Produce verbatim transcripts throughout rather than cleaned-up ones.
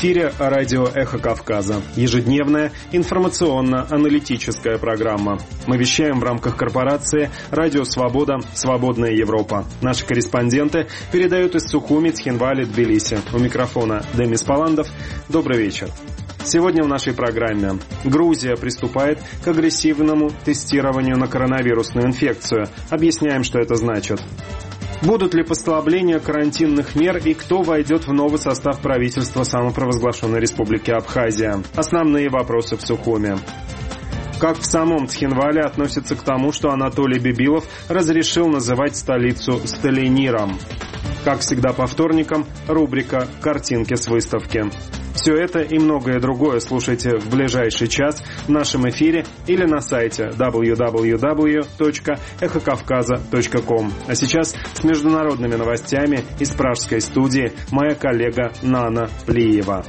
эфире радио «Эхо Кавказа». Ежедневная информационно-аналитическая программа. Мы вещаем в рамках корпорации «Радио Свобода. Свободная Европа». Наши корреспонденты передают из Сухуми, Цхинвали, Тбилиси. У микрофона Демис Паландов. Добрый вечер. Сегодня в нашей программе. Грузия приступает к агрессивному тестированию на коронавирусную инфекцию. Объясняем, что это значит. Будут ли послабления карантинных мер и кто войдет в новый состав правительства самопровозглашенной Республики Абхазия? Основные вопросы в Сухуми. Как в самом Цхинвале относятся к тому, что Анатолий Бибилов разрешил называть столицу Сталиниром? Как всегда по вторникам, рубрика «Картинки с выставки». Все это и многое другое слушайте в ближайший час в нашем эфире или на сайте дабл ю дабл ю дабл ю точка эхо кавказа точка ком. А сейчас с международными новостями из пражской студии моя коллега Нана Плиева.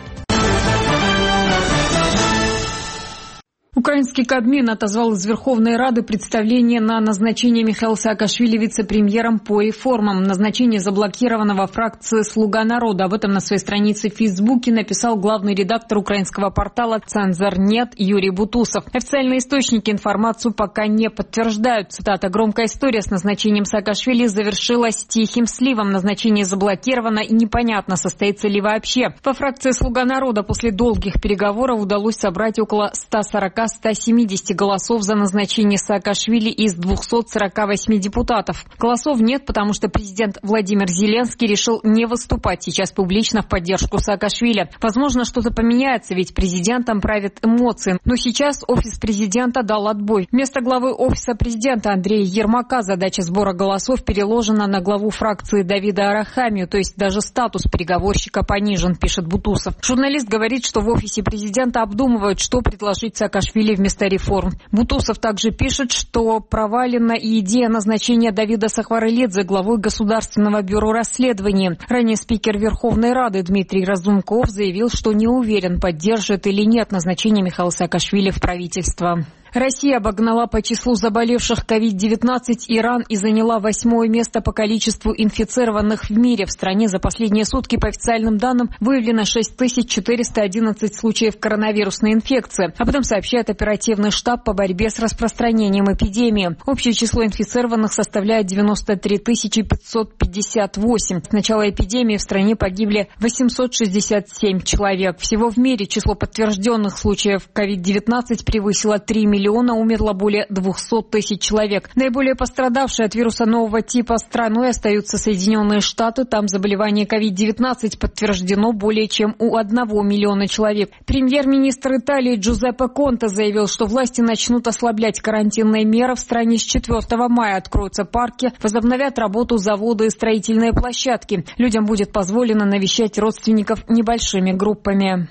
Украинский Кабмин отозвал из Верховной Рады представление на назначение Михаила Саакашвили вице-премьером по реформам. Назначение заблокировано во фракции «Слуга народа». Об этом на своей странице в Фейсбуке написал главный редактор украинского портала «Цензор.нет» Юрий Бутусов. Официальные источники информацию пока не подтверждают. Цитата: «Громкая история с назначением Саакашвили завершилась тихим сливом. Назначение заблокировано и непонятно, состоится ли вообще». Во фракции «Слуга народа» после долгих переговоров удалось собрать около ста сорока — ста семидесяти голосов за назначение Саакашвили из двухсот сорока восьми депутатов. Голосов нет, потому что президент Владимир Зеленский решил не выступать сейчас публично в поддержку Саакашвили. Возможно, что-то поменяется, ведь президентом правят эмоции. Но сейчас офис президента дал отбой. Вместо главы офиса президента Андрея Ермака задача сбора голосов переложена на главу фракции Давида Арахамию, то есть даже статус переговорщика понижен, пишет Бутусов. Журналист говорит, что в офисе президента обдумывают, что предложить Саакашвили вместо реформ. Бутусов также пишет, что провалена и идея назначения Давида Сахварелидзе главой Государственного бюро расследований. Ранее спикер Верховной Рады Дмитрий Разумков заявил, что не уверен, поддержит или нет назначение Михаила Саакашвили в правительство. Россия обогнала по числу заболевших ковид девятнадцать Иран и заняла восьмое место по количеству инфицированных в мире. В стране за последние сутки, по официальным данным, выявлено шесть тысяч четыреста одиннадцать случаев коронавирусной инфекции. Об этом сообщает оперативный штаб по борьбе с распространением эпидемии. Общее число инфицированных составляет девяносто три тысячи пятьсот пятьдесят восемь. С начала эпидемии в стране погибли восемьсот шестьдесят семь человек. Всего в мире число подтвержденных случаев ковид девятнадцать превысило три миллиона. Умерло более двухсот тысяч человек. Наиболее пострадавшие от вируса нового типа страной остаются Соединенные Штаты. Там заболевание ковид девятнадцать подтверждено более чем у одного миллиона человек. Премьер-министр Италии Джузеппе Конте заявил, что власти начнут ослаблять карантинные меры в стране с четвёртого мая. Откроются парки, возобновят работу заводы и строительные площадки. Людям будет позволено навещать родственников небольшими группами.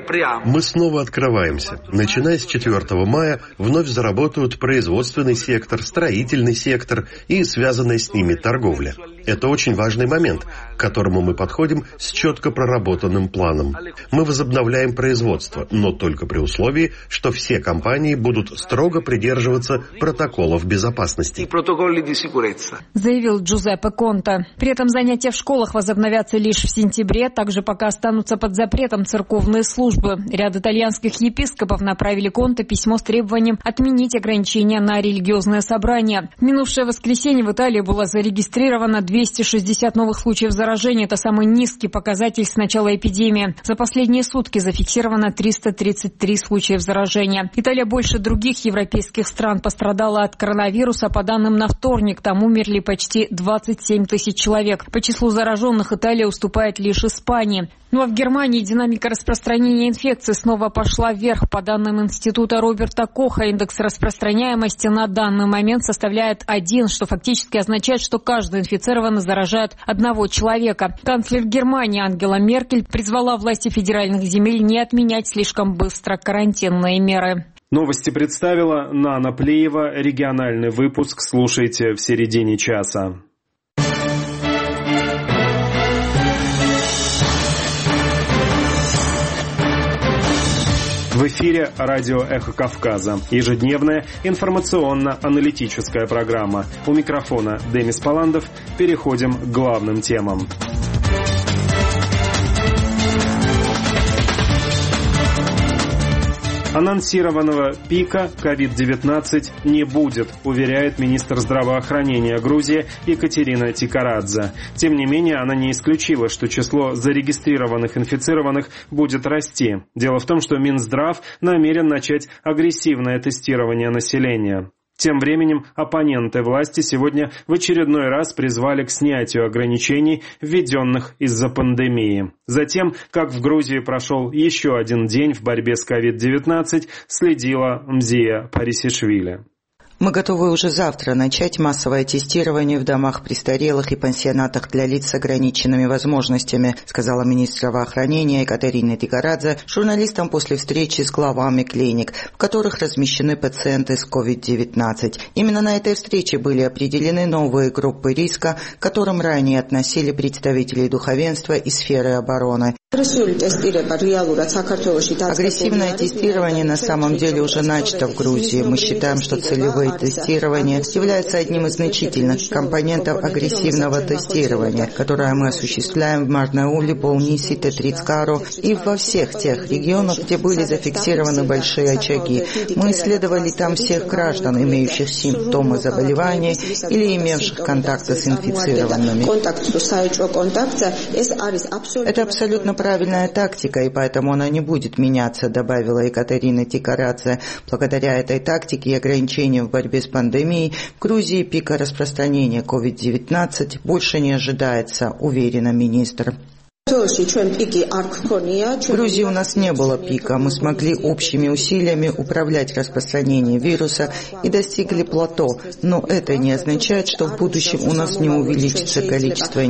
Мы снова открываемся. Начиная с четвёртого мая вновь заработают производственный сектор, строительный сектор и связанная с ними торговля. Это очень важный момент, к которому мы подходим с четко проработанным планом. Мы возобновляем производство, но только при условии, что все компании будут строго придерживаться протоколов безопасности. Заявил Джузеппе Конте. При этом занятия в школах возобновятся лишь в сентябре, также пока останутся под запретом церковные службы. Ряд итальянских епископов направили Конте письмо с требованием отменить ограничения на религиозные собрания. В минувшее воскресенье в Италии было зарегистрировано двести шестьдесят новых случаев заражения. Это самый низкий показатель с начала эпидемии. За последние сутки зафиксировано триста тридцать три случаев заражения. Италия больше других европейских стран пострадала от коронавируса. По данным на вторник, там умерли почти двадцать семь тысяч человек. По числу зараженных Италия уступает лишь Испании. Ну а в Германии динамика распространения инфекции снова пошла вверх. По данным Института Роберта Коха, индекс распространяемости на данный момент составляет один, что фактически означает, что каждый инфицированный заражает одного человека. Канцлер Германии Ангела Меркель призвала власти федеральных земель не отменять слишком быстро карантинные меры. Новости представила Нана Плиева. Региональный выпуск слушайте в середине часа. В эфире радио «Эхо Кавказа». Ежедневная информационно-аналитическая программа. У микрофона Демис Паландов. Переходим к главным темам. Анонсированного пика ковид девятнадцать не будет, уверяет министр здравоохранения Грузии Екатерина Тикарадзе. Тем не менее, она не исключила, что число зарегистрированных инфицированных будет расти. Дело в том, что Минздрав намерен начать агрессивное тестирование населения. Тем временем оппоненты власти сегодня в очередной раз призвали к снятию ограничений, введенных из-за пандемии. Затем, как в Грузии прошел еще один день в борьбе с ковид девятнадцать, следила Мзия Парисишвили. Мы готовы уже завтра начать массовое тестирование в домах престарелых и пансионатах для лиц с ограниченными возможностями, сказала министр здравоохранения Екатерина Тикарадзе журналистам после встречи с главами клиник, в которых размещены пациенты с ковид девятнадцать. Именно на этой встрече были определены новые группы риска, к которым ранее относили представителей духовенства и сферы обороны. Агрессивное тестирование на самом деле уже начато в Грузии. Мы считаем, что целевые тестирование является одним из значительных компонентов агрессивного тестирования, которое мы осуществляем в Марнауле, Болнисе, Тетрицкаро и во всех тех регионах, где были зафиксированы большие очаги. Мы исследовали там всех граждан, имеющих симптомы заболевания или имевших контакты с инфицированными. Это абсолютно правильная тактика, и поэтому она не будет меняться, добавила Екатерина Тикарадзе. Благодаря этой тактике и ограничениям в борьбе с пандемией в Грузии пика распространения ковид девятнадцать больше не ожидается, уверена министр. В Грузии у нас не было пика. Мы смогли общими усилиями управлять распространением вируса и достигли плато, но это не означает, что в будущем у нас не увеличится количество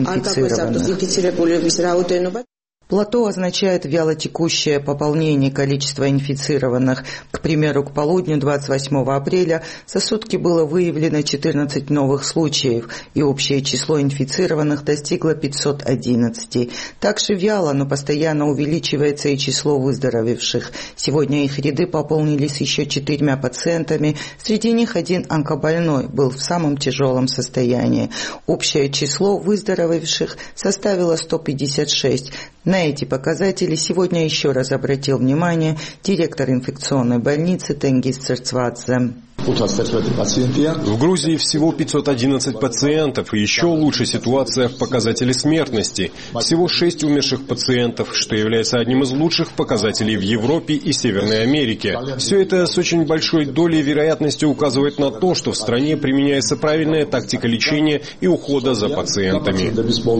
инфицированных. Плато означает вялотекущее пополнение количества инфицированных. К примеру, к полудню двадцать восьмого апреля за сутки было выявлено четырнадцать новых случаев, и общее число инфицированных достигло пятьсот одиннадцать. Также вяло, но постоянно увеличивается и число выздоровевших. Сегодня их ряды пополнились еще четырьмя пациентами, среди них один онкобольной был в самом тяжелом состоянии. Общее число выздоровевших составило сто пятьдесят шесть. На эти показатели сегодня еще раз обратил внимание директор инфекционной больницы Тенгиз Церцвадзе. В Грузии всего пятьсот одиннадцать пациентов, и еще лучше ситуация в показателе смертности. Всего шесть умерших пациентов, что является одним из лучших показателей в Европе и Северной Америке. Все это с очень большой долей вероятности указывает на то, что в стране применяется правильная тактика лечения и ухода за пациентами.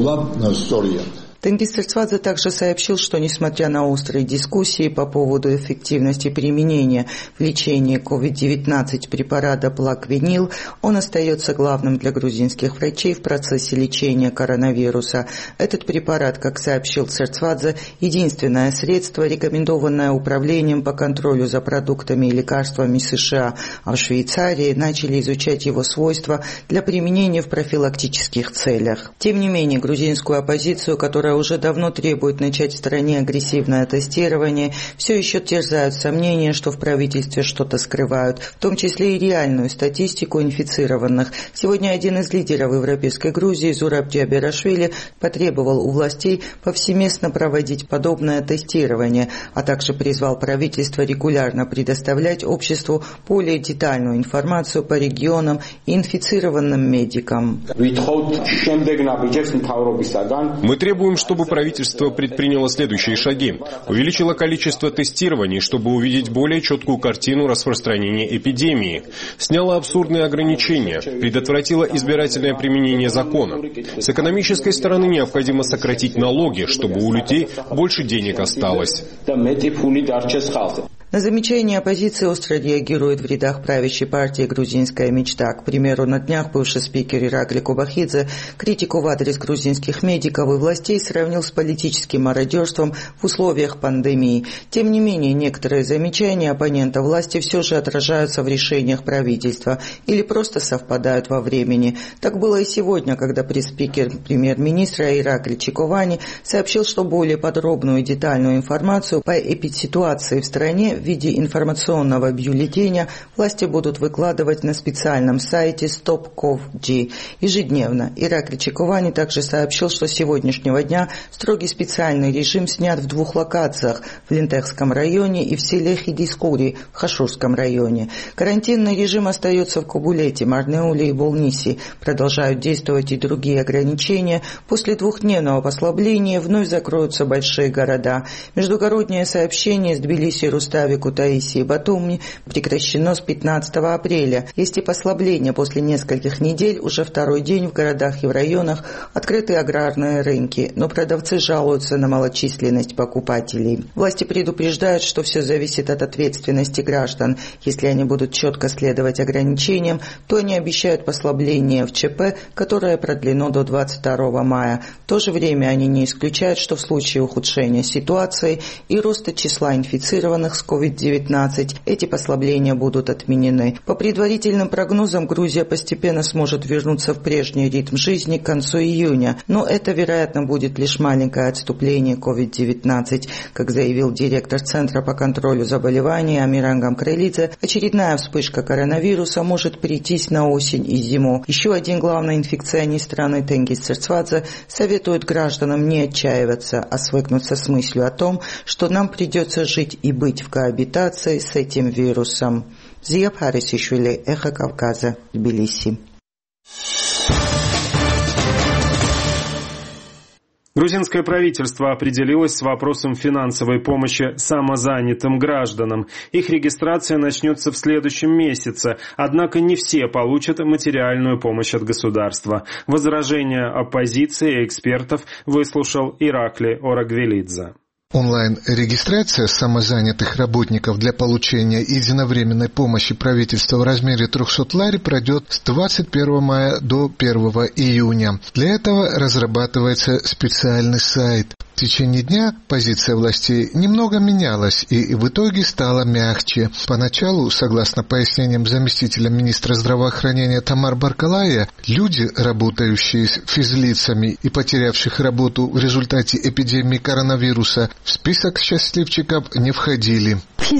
Тенгиз Церцвадзе также сообщил, что несмотря на острые дискуссии по поводу эффективности применения в лечении ковид девятнадцать препарата Плаквенил, он остается главным для грузинских врачей в процессе лечения коронавируса. Этот препарат, как сообщил Церцвадзе, единственное средство, рекомендованное Управлением по контролю за продуктами и лекарствами США, а в Швейцарии начали изучать его свойства для применения в профилактических целях. Тем не менее, грузинскую оппозицию, которая уже давно требует начать в стране агрессивное тестирование, все еще терзают сомнения, что в правительстве что-то скрывают, в том числе и реальную статистику инфицированных. Сегодня один из лидеров Европейской Грузии, Зураб Джаберашвили, потребовал у властей повсеместно проводить подобное тестирование, а также призвал правительство регулярно предоставлять обществу более детальную информацию по регионам и инфицированным медикам. Мы требуем, чтобы правительство предприняло следующие шаги. Увеличило количество тестирований, чтобы увидеть более четкую картину распространения эпидемии. Сняло абсурдные ограничения. Предотвратило избирательное применение закона. С экономической стороны необходимо сократить налоги, чтобы у людей больше денег осталось. На замечание оппозиции остро реагирует в рядах правящей партии «Грузинская мечта». К примеру, на днях бывший спикер Иракли Кубахидзе критику в адрес грузинских медиков и властей сравнил с политическим мародерством в условиях пандемии. Тем не менее, некоторые замечания оппонента власти все же отражаются в решениях правительства или просто совпадают во времени. Так было и сегодня, когда пресс-спикер премьер-министра Иракли Чиковани сообщил, что более подробную и детальную информацию по эпидситуации в стране в виде информационного бюллетеня власти будут выкладывать на специальном сайте StopCovid ежедневно. Ираклий Чекувани также сообщил, что с сегодняшнего дня строгий специальный режим снят в двух локациях – в Линтехском районе и в селе Хидискури в Хашурском районе. Карантинный режим остается в Кобулете, Марнеуле и Болниси. Продолжают действовать и другие ограничения. После двухдневного послабления вновь закроются большие города. Междугороднее сообщение с Тбилиси, Рустави, Кутаиси и Батуми прекращено с пятнадцатого апреля. Есть и послабление. После нескольких недель уже второй день в городах и в районах открыты аграрные рынки, но продавцы жалуются на малочисленность покупателей. Власти предупреждают, что все зависит от ответственности граждан. Если они будут четко следовать ограничениям, то они обещают послабление в ЧП, которое продлено до двадцать второго мая. В то же время они не исключают, что в случае ухудшения ситуации и роста числа инфицированных с ковид девятнадцать эти послабления будут отменены. По предварительным прогнозам, Грузия постепенно сможет вернуться в прежний ритм жизни к концу июня, но это, вероятно, будет лишь маленькое отступление ковид девятнадцать. Как заявил директор Центра по контролю заболеваний Амиран Гамкрелидзе, очередная вспышка коронавируса может прийтись на осень и зиму. Еще один главный инфекционист страны Тенгиз Церцвадзе советует гражданам не отчаиваться, а свыкнуться с мыслью о том, что нам придется жить и быть в коабитации с этим вирусом. Зия Парисишвили, Эхо Кавказа, Тбилиси. Грузинское правительство определилось с вопросом финансовой помощи самозанятым гражданам. Их регистрация начнется в следующем месяце, однако не все получат материальную помощь от государства. Возражения оппозиции и экспертов выслушал Ираклий Орагвелидзе. Онлайн-регистрация самозанятых работников для получения единовременной помощи правительства в размере триста лари пройдет с двадцать первого мая до первого июня. Для этого разрабатывается специальный сайт. В течение дня позиция властей немного менялась и в итоге стала мягче. Поначалу, согласно пояснениям заместителя министра здравоохранения Тамар Баркалая, люди, работающие с физлицами и потерявших работу в результате эпидемии коронавируса, в список счастливчиков не входили.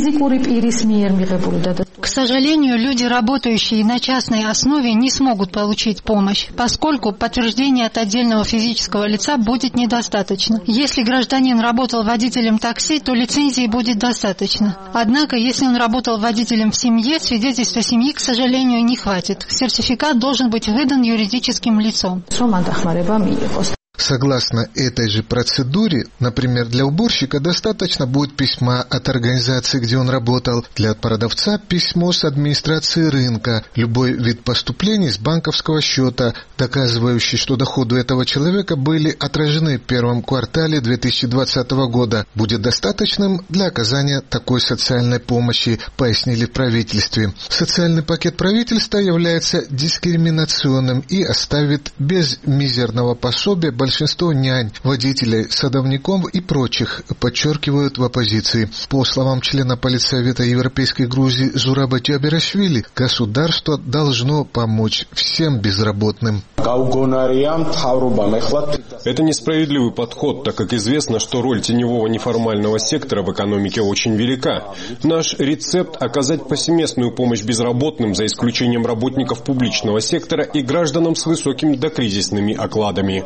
К сожалению, люди, работающие на частной основе, не смогут получить помощь, поскольку подтверждения от отдельного физического лица будет недостаточно. Если гражданин работал водителем такси, то лицензии будет достаточно. Однако, если он работал водителем в семье, свидетельства семьи, к сожалению, не хватит. Сертификат должен быть выдан юридическим лицом. Согласно этой же процедуре, например, для уборщика достаточно будет письма от организации, где он работал, для продавца письмо с администрации рынка, любой вид поступлений с банковского счета, доказывающий, что доходы этого человека были отражены в первом квартале две тысячи двадцатого года, будет достаточным для оказания такой социальной помощи, пояснили в правительстве. Социальный пакет правительства является дискриминационным и оставит без мизерного пособия большинство нянь, водителей, садовников и прочих, подчеркивают в оппозиции. По словам члена Политсовета Европейской Грузии Зураба Тиаберашвили, государство должно помочь всем безработным. Это несправедливый подход, так как известно, что роль теневого неформального сектора в экономике очень велика. Наш рецепт – оказать повсеместную помощь безработным, за исключением работников публичного сектора и гражданам с высокими докризисными окладами.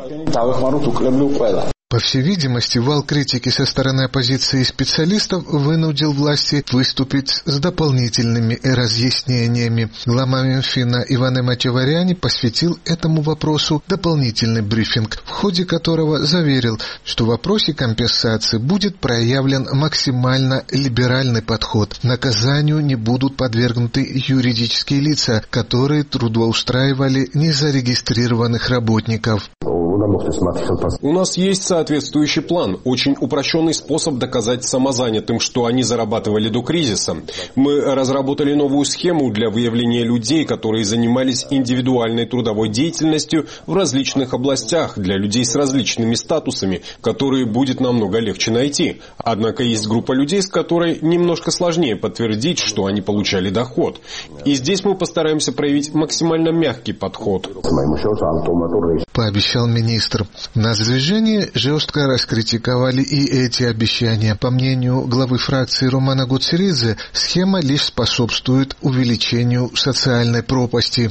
По всей видимости, вал критики со стороны оппозиции и специалистов вынудил власти выступить с дополнительными разъяснениями. Глава Минфина Иван Матеваряни посвятил этому вопросу дополнительный брифинг, в ходе которого заверил, что в вопросе компенсации будет проявлен максимально либеральный подход. Наказанию не будут подвергнуты юридические лица, которые трудоустраивали незарегистрированных работников. У нас есть соответствующий план, очень упрощенный способ доказать самозанятым, что они зарабатывали до кризиса. Мы разработали новую схему для выявления людей, которые занимались индивидуальной трудовой деятельностью в различных областях для людей с различными статусами, которые будет намного легче найти. Однако есть группа людей, с которой немножко сложнее подтвердить, что они получали доход. И здесь мы постараемся проявить максимально мягкий подход. Пообещал министр премьер-министр. Нацдвижение жестко раскритиковали и эти обещания. По мнению главы фракции Романа Гуцеридзе, схема лишь способствует увеличению социальной пропасти.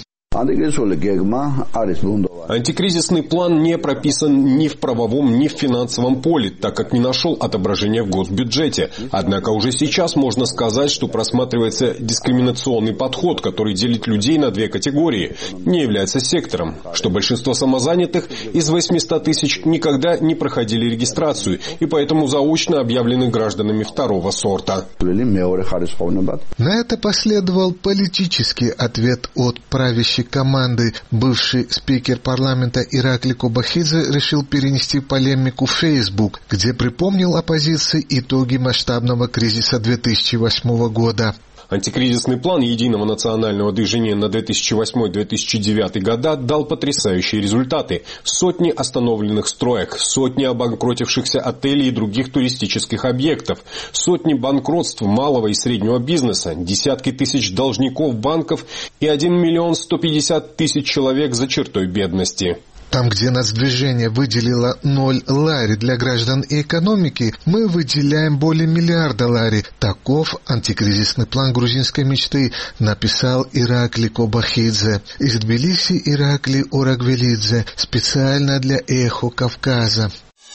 Антикризисный план не прописан ни в правовом, ни в финансовом поле, так как не нашел отображения в госбюджете. Однако уже сейчас можно сказать, что просматривается дискриминационный подход, который делит людей на две категории, не является сектором, что большинство самозанятых из восьмисот тысяч никогда не проходили регистрацию и поэтому заочно объявлены гражданами второго сорта. На это последовал политический ответ от правящей команды. Бывший спикер парламента Иракли Кобахидзе решил перенести полемику в Facebook, где припомнил оппозиции итоги масштабного кризиса две тысячи восьмого года. Антикризисный план Единого национального движения на две тысячи восьмой — две тысячи девятый года дал потрясающие результаты. Сотни остановленных строек, сотни обанкротившихся отелей и других туристических объектов, сотни банкротств малого и среднего бизнеса, десятки тысяч должников банков и один миллион сто пятьдесят тысяч человек за чертой бедности. Там, где нацдвижение выделило ноль лари для граждан и экономики, мы выделяем более миллиарда лари. Таков антикризисный план грузинской мечты, написал Иракли Кобахидзе. Из Тбилиси Иракли Орагвелидзе, специально для «Эхо Кавказа».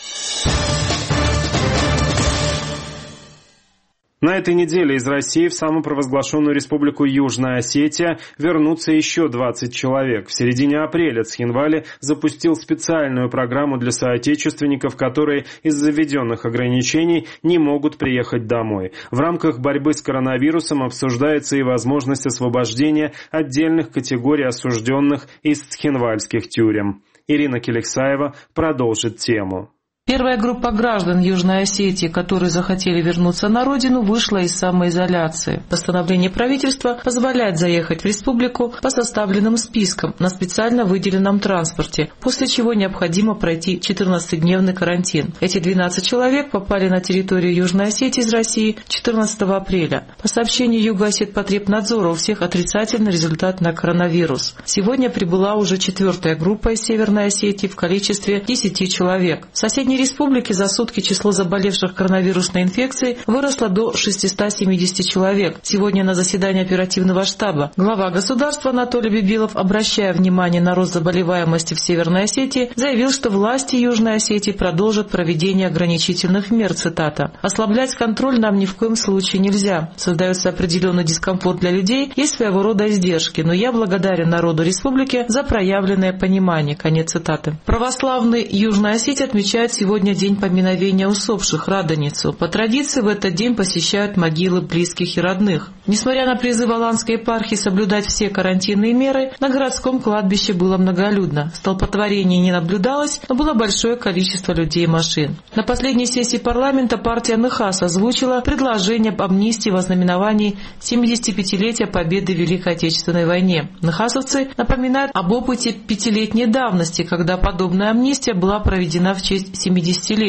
На этой неделе из России в самопровозглашенную республику Южная Осетия вернутся еще двадцать человек. В середине апреля Цхинвали запустил специальную программу для соотечественников, которые из-за введенных ограничений не могут приехать домой. В рамках борьбы с коронавирусом обсуждается и возможность освобождения отдельных категорий осужденных из цхинвальских тюрем. Ирина Келексаева продолжит тему. Первая группа граждан Южной Осетии, которые захотели вернуться на родину, вышла из самоизоляции. Постановление правительства позволяет заехать в республику по составленным спискам на специально выделенном транспорте, после чего необходимо пройти четырнадцатидневный карантин. Эти двенадцать человек попали на территорию Южной Осетии из России четырнадцатого апреля. По сообщению Югоосетпотребнадзора, у всех отрицательный результат на коронавирус. Сегодня прибыла уже четвертая группа из Северной Осетии в количестве десяти человек. В соседней республике за сутки число заболевших коронавирусной инфекцией выросло до шестисот семидесяти человек. Сегодня на заседании оперативного штаба глава государства Анатолий Бибилов, обращая внимание на рост заболеваемости в Северной Осетии, заявил, что власти Южной Осетии продолжат проведение ограничительных мер, цитата. «Ослаблять контроль нам ни в коем случае нельзя. Создается определенный дискомфорт для людей, есть своего рода издержки, но я благодарен народу республики за проявленное понимание», конец цитаты. Православный Южной Осетии отмечает сегодня Сегодня день поминовения усопших, Радоницу. По традиции в этот день посещают могилы близких и родных. Несмотря на призыв Аланской епархии соблюдать все карантинные меры, на городском кладбище было многолюдно. Столпотворений не наблюдалось, но было большое количество людей и машин. На последней сессии парламента партия НХАС озвучила предложение об амнистии во знаменовании семидесятипятилетия победы в Великой Отечественной войне. НХАСовцы напоминают об опыте пятилетней давности, когда подобная амнистия была проведена в честь семидесятилетия.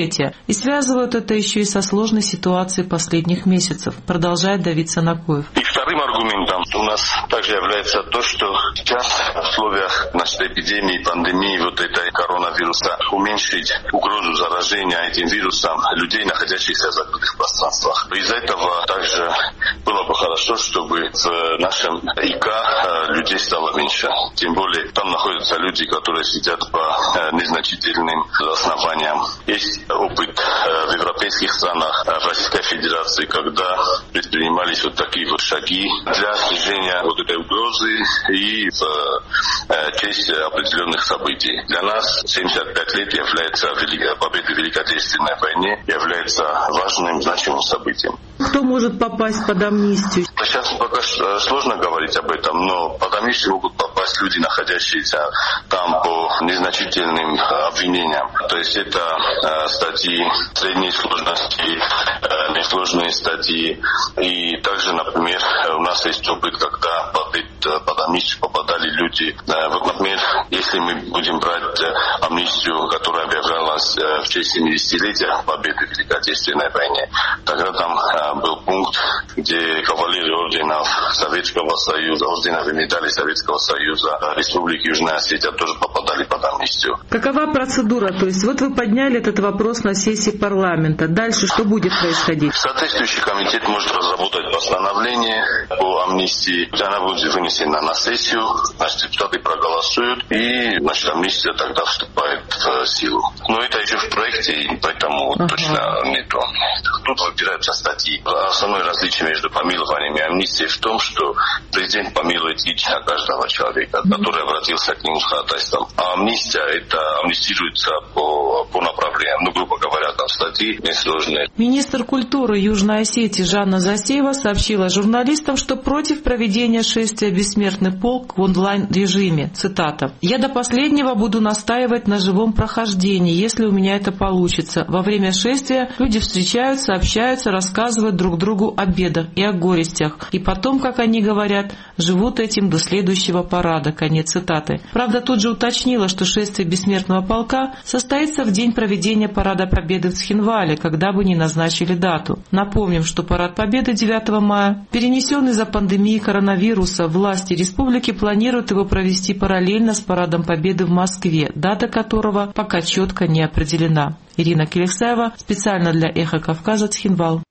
И связывают это еще и со сложной ситуацией последних месяцев, продолжает Давид Санакоев. И вторым аргументом у нас также является то, что сейчас в условиях значит, эпидемии, пандемии вот этой коронавируса уменьшить угрозу заражения этим вирусом людей, находящихся в закрытых пространствах. Из-за этого также было бы хорошо, чтобы в нашем ИК людей стало меньше. Тем более там находятся люди, которые сидят по незначительным основаниям. Есть опыт в европейских странах, в Российской Федерации, когда предпринимались вот такие вот шаги для снижения вот этой угрозы и в честь определенных событий. Для нас семьдесят пять лет является победа в Великой Отечественной войне, является важным, значимым событием. Кто может попасть под амнистию? Сейчас пока сложно говорить об этом, но под амнистию могут попасть люди, находящиеся там по незначительным обвинениям. То есть это статьи средней сложности, несложные статьи. И также, например, у нас есть опыт, когда под, под амнистию попадали люди. Вот, например, если мы будем брать амнистию, которая объявлялась в честь семидесятилетия победы в Великой Отечественной войне, тогда там был пункт, где кавалеры орденов Советского Союза, орденов и медалей Советского Союза, Республики Южная Осетия тоже попадали подали под амнистию. Какова процедура? То есть вот вы подняли этот вопрос на сессии парламента. Дальше что будет происходить? Соответствующий комитет может разработать постановление по амнистии. Она будет вынесена на сессию, значит, депутаты проголосуют, и значит, амнистия тогда вступает в силу. Но это еще в проекте, и поэтому ага. точно нету. Тут выбираются статьи. Основное различие между помилованием и амнистией в том, что президент помилует лично каждого человека, mm-hmm. который обратился к нему с ходатайством. А амнистия, это амнистируется по, по направлениям. Ну, грубо говоря, там статьи несложные. Министр культуры Южной Осетии Жанна Засеева сообщила журналистам, что против проведения шествия «Бессмертный полк» в онлайн-режиме. Цитата. «Я до последнего буду настаивать на живом прохождении, если у меня это получится. Во время шествия люди встречаются, общаются, рассказывают друг другу о бедах и о горестях. И потом, как они говорят, живут этим до следующего парада». Конец цитаты. Правда, тут же уточнила, что шествие Бессмертного полка состоится в день проведения Парада Победы в Цхинвале, когда бы ни назначили дату. Напомним, что Парад Победы девятого мая перенесен из-за пандемии коронавируса. Власти республики планируют его провести параллельно с Парадом Победы в Москве, дата которого пока четко не определена. Ирина Келексаева, специально для «Эхо Кавказа», Цхинвал.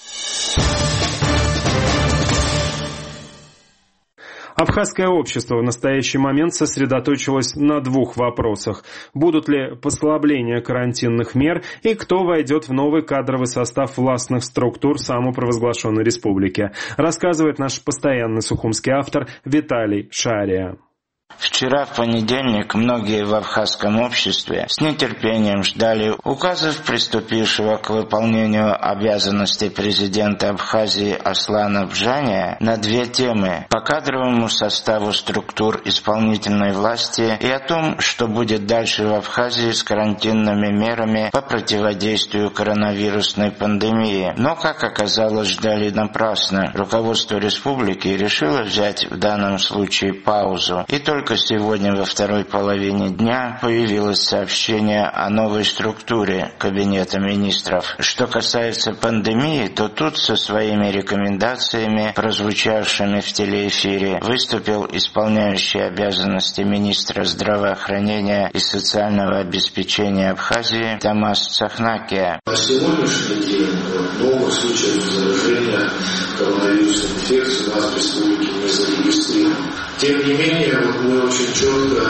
Абхазское общество в настоящий момент сосредоточилось на двух вопросах. Будут ли послабления карантинных мер и кто войдет в новый кадровый состав властных структур самопровозглашенной республики, рассказывает наш постоянный сухумский автор Виталий Шария. Вчера, в понедельник, многие в абхазском обществе с нетерпением ждали указов приступившего к выполнению обязанностей президента Абхазии Аслана Бжания на две темы: по кадровому составу структур исполнительной власти и о том, что будет дальше в Абхазии с карантинными мерами по противодействию коронавирусной пандемии. Но, как оказалось, ждали напрасно. Руководство республики решило взять в данном случае паузу. И только Только сегодня во второй половине дня появилось сообщение о новой структуре Кабинета министров. Что касается пандемии, то тут со своими рекомендациями, прозвучавшими в телеэфире, выступил исполняющий обязанности министра здравоохранения и социального обеспечения Абхазии Тамас Цахнакия. На сегодняшний день новых случаев заражения коронавирусной инфекцией у нас в республике не зарегистрировано. Тем не менее, вот мы очень четко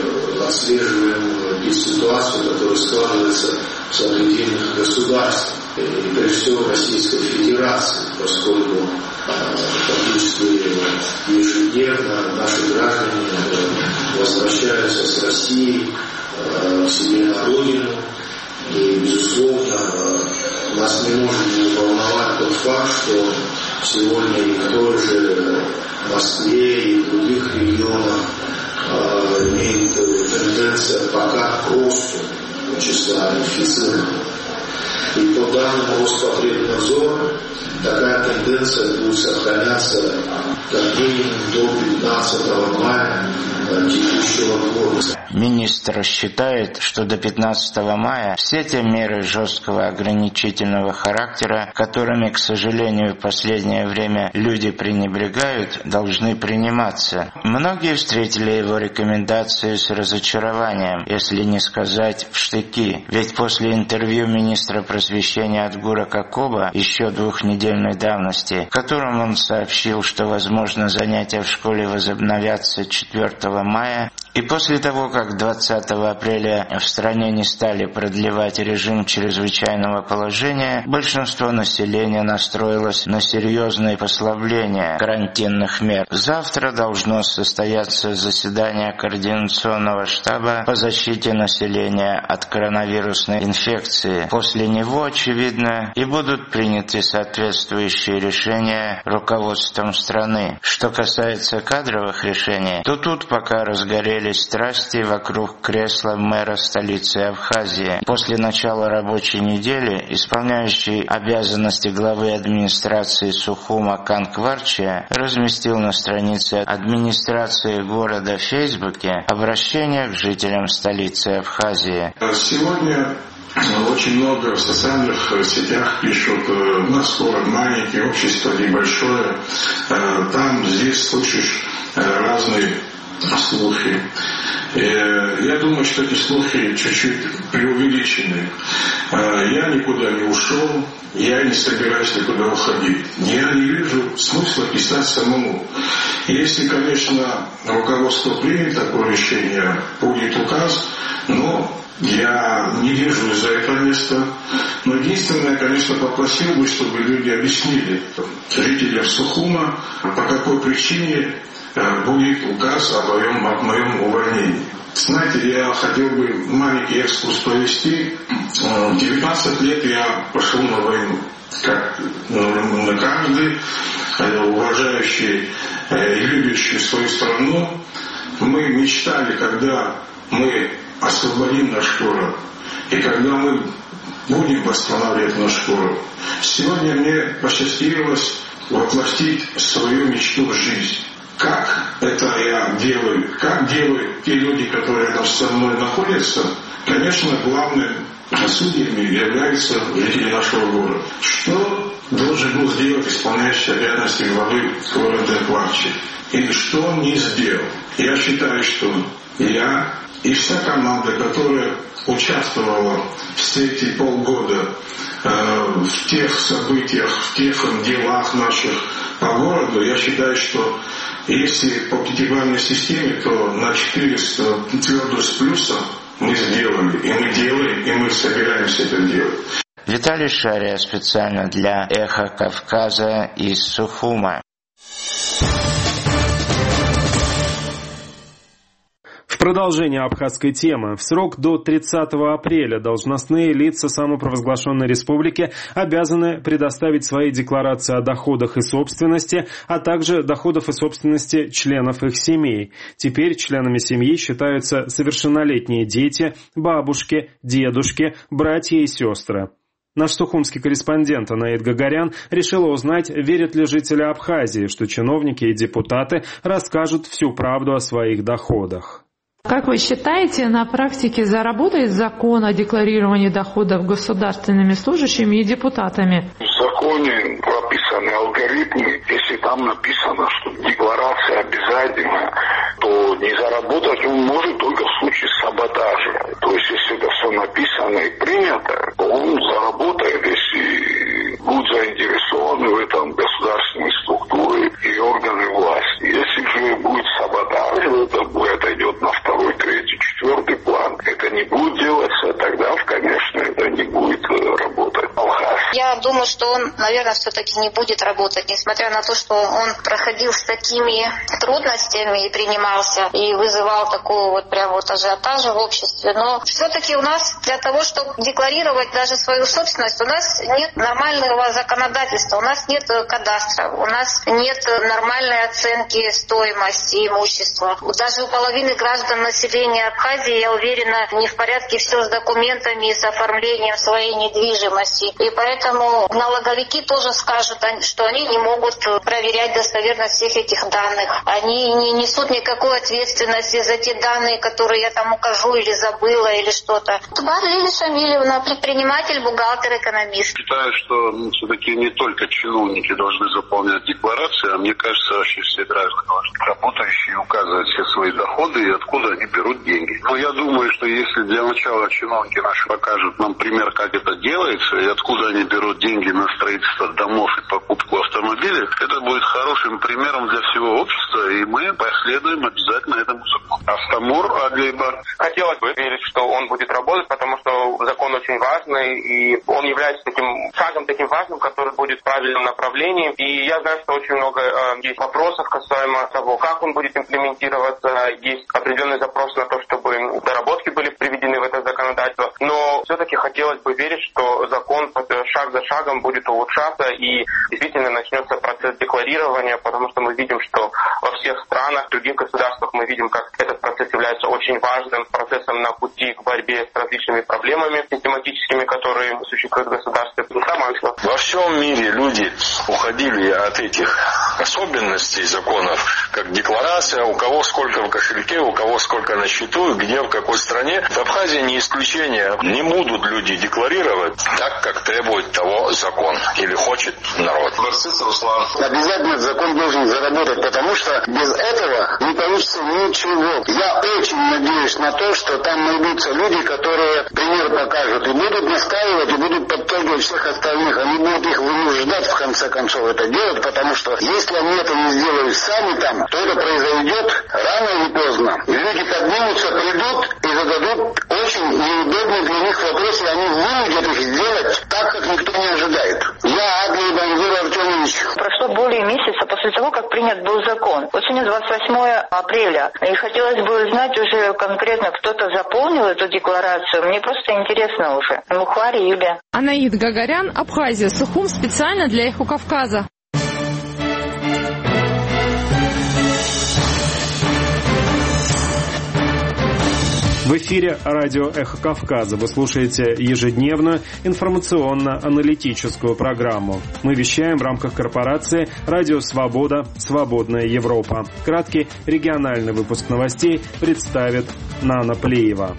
отслеживаем и ситуацию, которая складывается в сопредельных государствах, и прежде всего в Российской Федерации, поскольку фактически ежедневно наши граждане возвращаются с России к себе на родину, и, безусловно, нас не может не волновать тот факт, что сегодня и в той же Москве и в других регионах э, имеет тенденция пока к росту числа инфицированных. И по данным Роспотребнадзора такая тенденция будет сохраняться как минимум до пятнадцатого мая текущего года. Министр считает, что до пятнадцатого мая все те меры жесткого ограничительного характера, которыми, к сожалению, в последнее время люди пренебрегают, должны приниматься. Многие встретили его рекомендации с разочарованием, если не сказать в штыки. Ведь после интервью министра просвещения Адгура Кокоба еще двухнедельной давности, в котором он сообщил, что, возможно, занятия в школе возобновятся четвёртого мая, и после того, как двадцатого апреля в стране не стали продлевать режим чрезвычайного положения, большинство населения настроилось на серьезные послабления карантинных мер. Завтра должно состояться заседание Координационного штаба по защите населения от коронавирусной инфекции. После него, очевидно, и будут приняты соответствующие решения руководством страны. Что касается кадровых решений, то тут пока разгорелись страсти вокруг кресла мэра столицы Абхазии. После начала рабочей недели исполняющий обязанности главы администрации Сухума Канкварчия разместил на странице администрации города в Фейсбуке обращение к жителям столицы Абхазии. Сегодня очень много в социальных сетях пишут: у нас город маленький, общество небольшое, там, здесь слышишь разные слухи. Я думаю, что эти слухи чуть-чуть преувеличены. Я никуда не ушел, я не собираюсь никуда уходить. Я не вижу смысла писать самому. Если, конечно, руководство примет такое решение, будет указ, но я не вижу из-за этого места. Но единственное, конечно, попросил бы, чтобы люди объяснили жителям Сухума, по какой причине будет указ о моем, о моем увольнении. Знаете, я хотел бы маленький экскурс провести. В девятнадцать лет я пошел на войну. Как на каждый уважающий и любящий свою страну, мы мечтали, когда мы освободим наш город, и когда мы будем восстанавливать наш город. Сегодня мне посчастливилось воплотить свою мечту в жизнь. Как это я делаю? Как делают те люди, которые рядом со мной находятся? Конечно, главным судьями являются жители нашего города. Что должен был сделать исполняющий обязанности главы города Плачи? Или что он не сделал? Я считаю, что я и вся команда, которая участвовала все эти полгода э, в тех событиях, в тех делах наших по городу, я считаю, что если по пятибалльной системе, то на четыреста твердо с плюсом мы сделали, и мы делаем, и мы собираемся это делать. Виталий Шария специально для «Эхо Кавказа» из Сухума. В продолжение абхазской темы. В срок до тридцатого апреля должностные лица самопровозглашенной республики обязаны предоставить свои декларации о доходах и собственности, а также доходов и собственности членов их семей. Теперь членами семьи считаются совершеннолетние дети, бабушки, дедушки, братья и сестры. Наш сухумский корреспондент Анаид Гагарян решила узнать, верят ли жители Абхазии, что чиновники и депутаты расскажут всю правду о своих доходах. Как вы считаете, на практике заработает закон о декларировании доходов государственными служащими и депутатами? В законе прописаны алгоритмы. Если там написано, что декларация обязательна, то не заработать он может только в случае саботажа. То есть, если это все написано и принято, то он заработает, если будут заинтересованы в этом государственные структуры и органы власти. Если же будет саботаж, это будет идет на второй, третий, четвертый план. Это не будет делаться, тогда, конечно, это не будет работать. Я думаю, что он, наверное, все-таки не будет работать, несмотря на то, что он проходил с такими трудностями и принимался, и вызывал такую вот прям вот ажиотаж в обществе. Но все-таки у нас для того, чтобы декларировать даже свою собственность, у нас нет нормального законодательства, у нас нет кадастра, у нас нет нормальной оценки стоимости имущества. Даже у половины граждан населения Абхазии, я уверена, не в порядке все с документами и с оформлением своей недвижимости. И поэтому налоговики тоже скажут, что они не могут проверять достоверность всех этих данных. Они не несут никакой ответственности за те данные, которые я там укажу или забыла, или что-то. Тубар Лилия Шамилевна, предприниматель, бухгалтер, экономист. Считаю, что ну, все-таки не только чиновники должны заполнять декларации, а мне кажется, вообще все граждане, работающие, указывать все свои доходы и откуда они берут деньги. Но я думаю, что если для начала чиновники наши покажут нам пример, как это делается, и откуда они берут деньги на строительство домов и покупку автомобилей, это будет хорошим примером для всего общества, и мы последуем обязательно этому закону. Автомор Адлейбар. Хотелось бы верить, что он будет работать, потому что закон очень важный, и он является таким шагом таким важным, который будет в правильном направлении. И я знаю, что очень много э, есть вопросов касаемо того, как он будет имплементироваться. Есть определенный запрос на то, чтобы доработки были приведены в это законодательство. Но все-таки хотелось бы верить, что закон шаг за шагом будет улучшаться и действительно начнется процесс декларирования, потому что мы видим, что во всех странах, в других государствах мы видим, как этот процесс является очень важным процессом на пути к борьбе с различными проблемами систематическими, которые существуют в государстве. Во всем мире люди уходили от этих особенностей законов, как декларация, у кого сколько в кошельке, у кого сколько на счету, где, в какой стране. В Абхазии не исключение. Не будут люди декларировать так, как требует того закон или хочет народ. Обязательно закон должен заработать, потому что без этого не получится ничего. Я очень надеюсь на то, что там найдутся люди, которые пример покажут и будут настаивать, и будут подтягивать всех остальных. Они будут их вынуждать в конце концов это делать, потому что если они это не сделают сами там, то это произойдет рано или поздно. И люди поднимутся, придут и зададут очень неудобные для них вопросы, и они вынудят их сделать так, как никто не ожидает. Я Адлей Банзур Артемович. Прошло более месяца после того, как принят был закон. Вот сегодня двадцать восьмое апреля. И хотелось бы узнать уже конкретно, кто-то заполнил эту декларацию. Мне просто интересно уже. Мухари Юлия. Анаид Гагарян, Абхазия. Сухум специально для Эхо Кавказа. В эфире радио «Эхо Кавказа». Вы слушаете ежедневную информационно-аналитическую программу. Мы вещаем в рамках корпорации «Радио Свобода. Свободная Европа». Краткий региональный выпуск новостей представит Нана Плеева.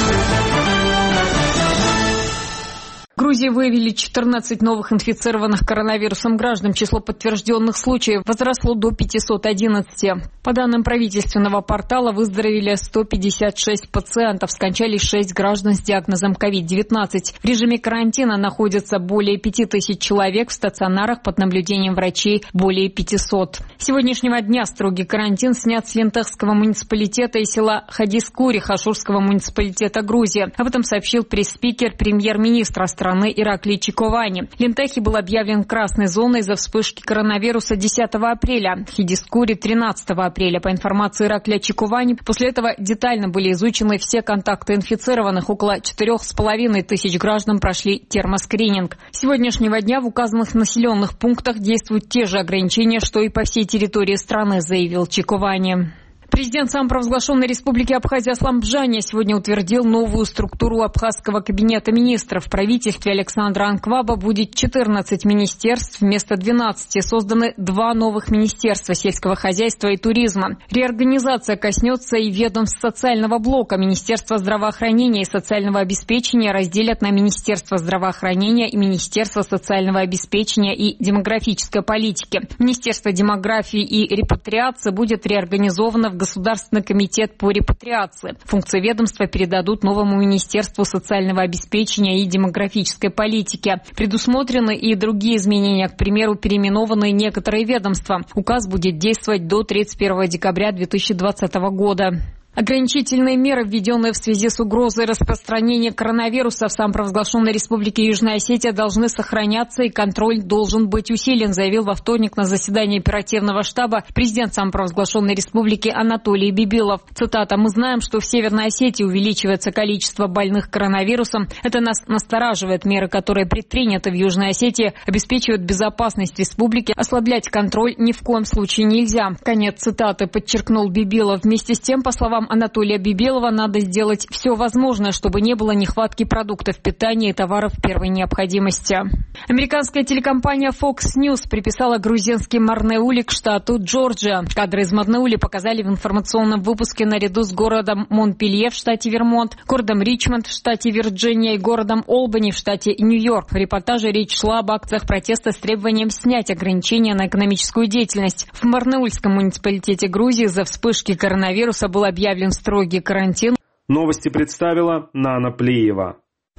В Грузии выявили четырнадцать новых инфицированных коронавирусом граждан. Число подтвержденных случаев возросло до пятисот одиннадцати. По данным правительственного портала, выздоровели сто пятьдесят шесть пациентов. Скончались шесть граждан с диагнозом ковид девятнадцать. В режиме карантина находятся более пяти тысяч человек, в стационарах под наблюдением врачей более пятисот. С сегодняшнего дня строгий карантин снят с Лентехского муниципалитета и села Хадискури Хашурского муниципалитета Грузии. Об этом сообщил пресс-спикер премьер-министра страны Ираклий Чикованни. Лентехи был объявлен красной зоной из-за вспышки коронавируса десятого апреля, Хадискури тринадцатого апреля. По информации Ираклия Чикованни, после этого детально были изучены все контакты инфицированных. Около четырех с половиной тысяч граждан прошли термоскрининг. С сегодняшнего дня в указанных населенных пунктах действуют те же ограничения, что и по всей территории страны, заявил Чикованни. Президент самопровозглашенной республики Абхазия Аслан Бжаня сегодня утвердил новую структуру Абхазского кабинета министров. В правительстве Александра Анкваба будет четырнадцать министерств вместо двенадцати. Созданы два новых министерства сельского хозяйства и туризма. Реорганизация коснется и ведомств социального блока. Министерство здравоохранения и социального обеспечения разделят на Министерство здравоохранения и Министерство социального обеспечения и демографической политики. Министерство демографии и репатриации будет реорганизовано в Государственный комитет по репатриации. Функции ведомства передадут новому Министерству социального обеспечения и демографической политики. Предусмотрены и другие изменения, к примеру, переименованы некоторые ведомства. Указ будет действовать до тридцать первого декабря две тысячи двадцатого года. Ограничительные меры, введенные в связи с угрозой распространения коронавируса в самопровозглашенной республике Южная Осетия, должны сохраняться, и контроль должен быть усилен, заявил во вторник на заседании оперативного штаба президент самопровозглашенной республики Анатолий Бибилов. Цитата: «Мы знаем, что в Северной Осетии увеличивается количество больных коронавирусом. Это нас настораживает. Меры, которые предприняты в Южной Осетии, обеспечивают безопасность республики. Ослаблять контроль ни в коем случае нельзя». Конец цитаты, подчеркнул Бибилов. Вместе с тем, по словам Анатолия Бибилова, надо сделать все возможное, чтобы не было нехватки продуктов питания и товаров первой необходимости. Американская телекомпания Fox News приписала грузинский Марнеули к штату Джорджия. Кадры из Марнеули показали в информационном выпуске наряду с городом Монпелье в штате Вермонт, городом Ричмонд в штате Вирджиния и городом Олбани в штате Нью-Йорк. В репортаже речь шла об акциях протеста с требованием снять ограничения на экономическую деятельность. В Марнеульском муниципалитете Грузии из-за вспышки коронавируса был объявлен строгий карантин. Новости представила Нана Плеева.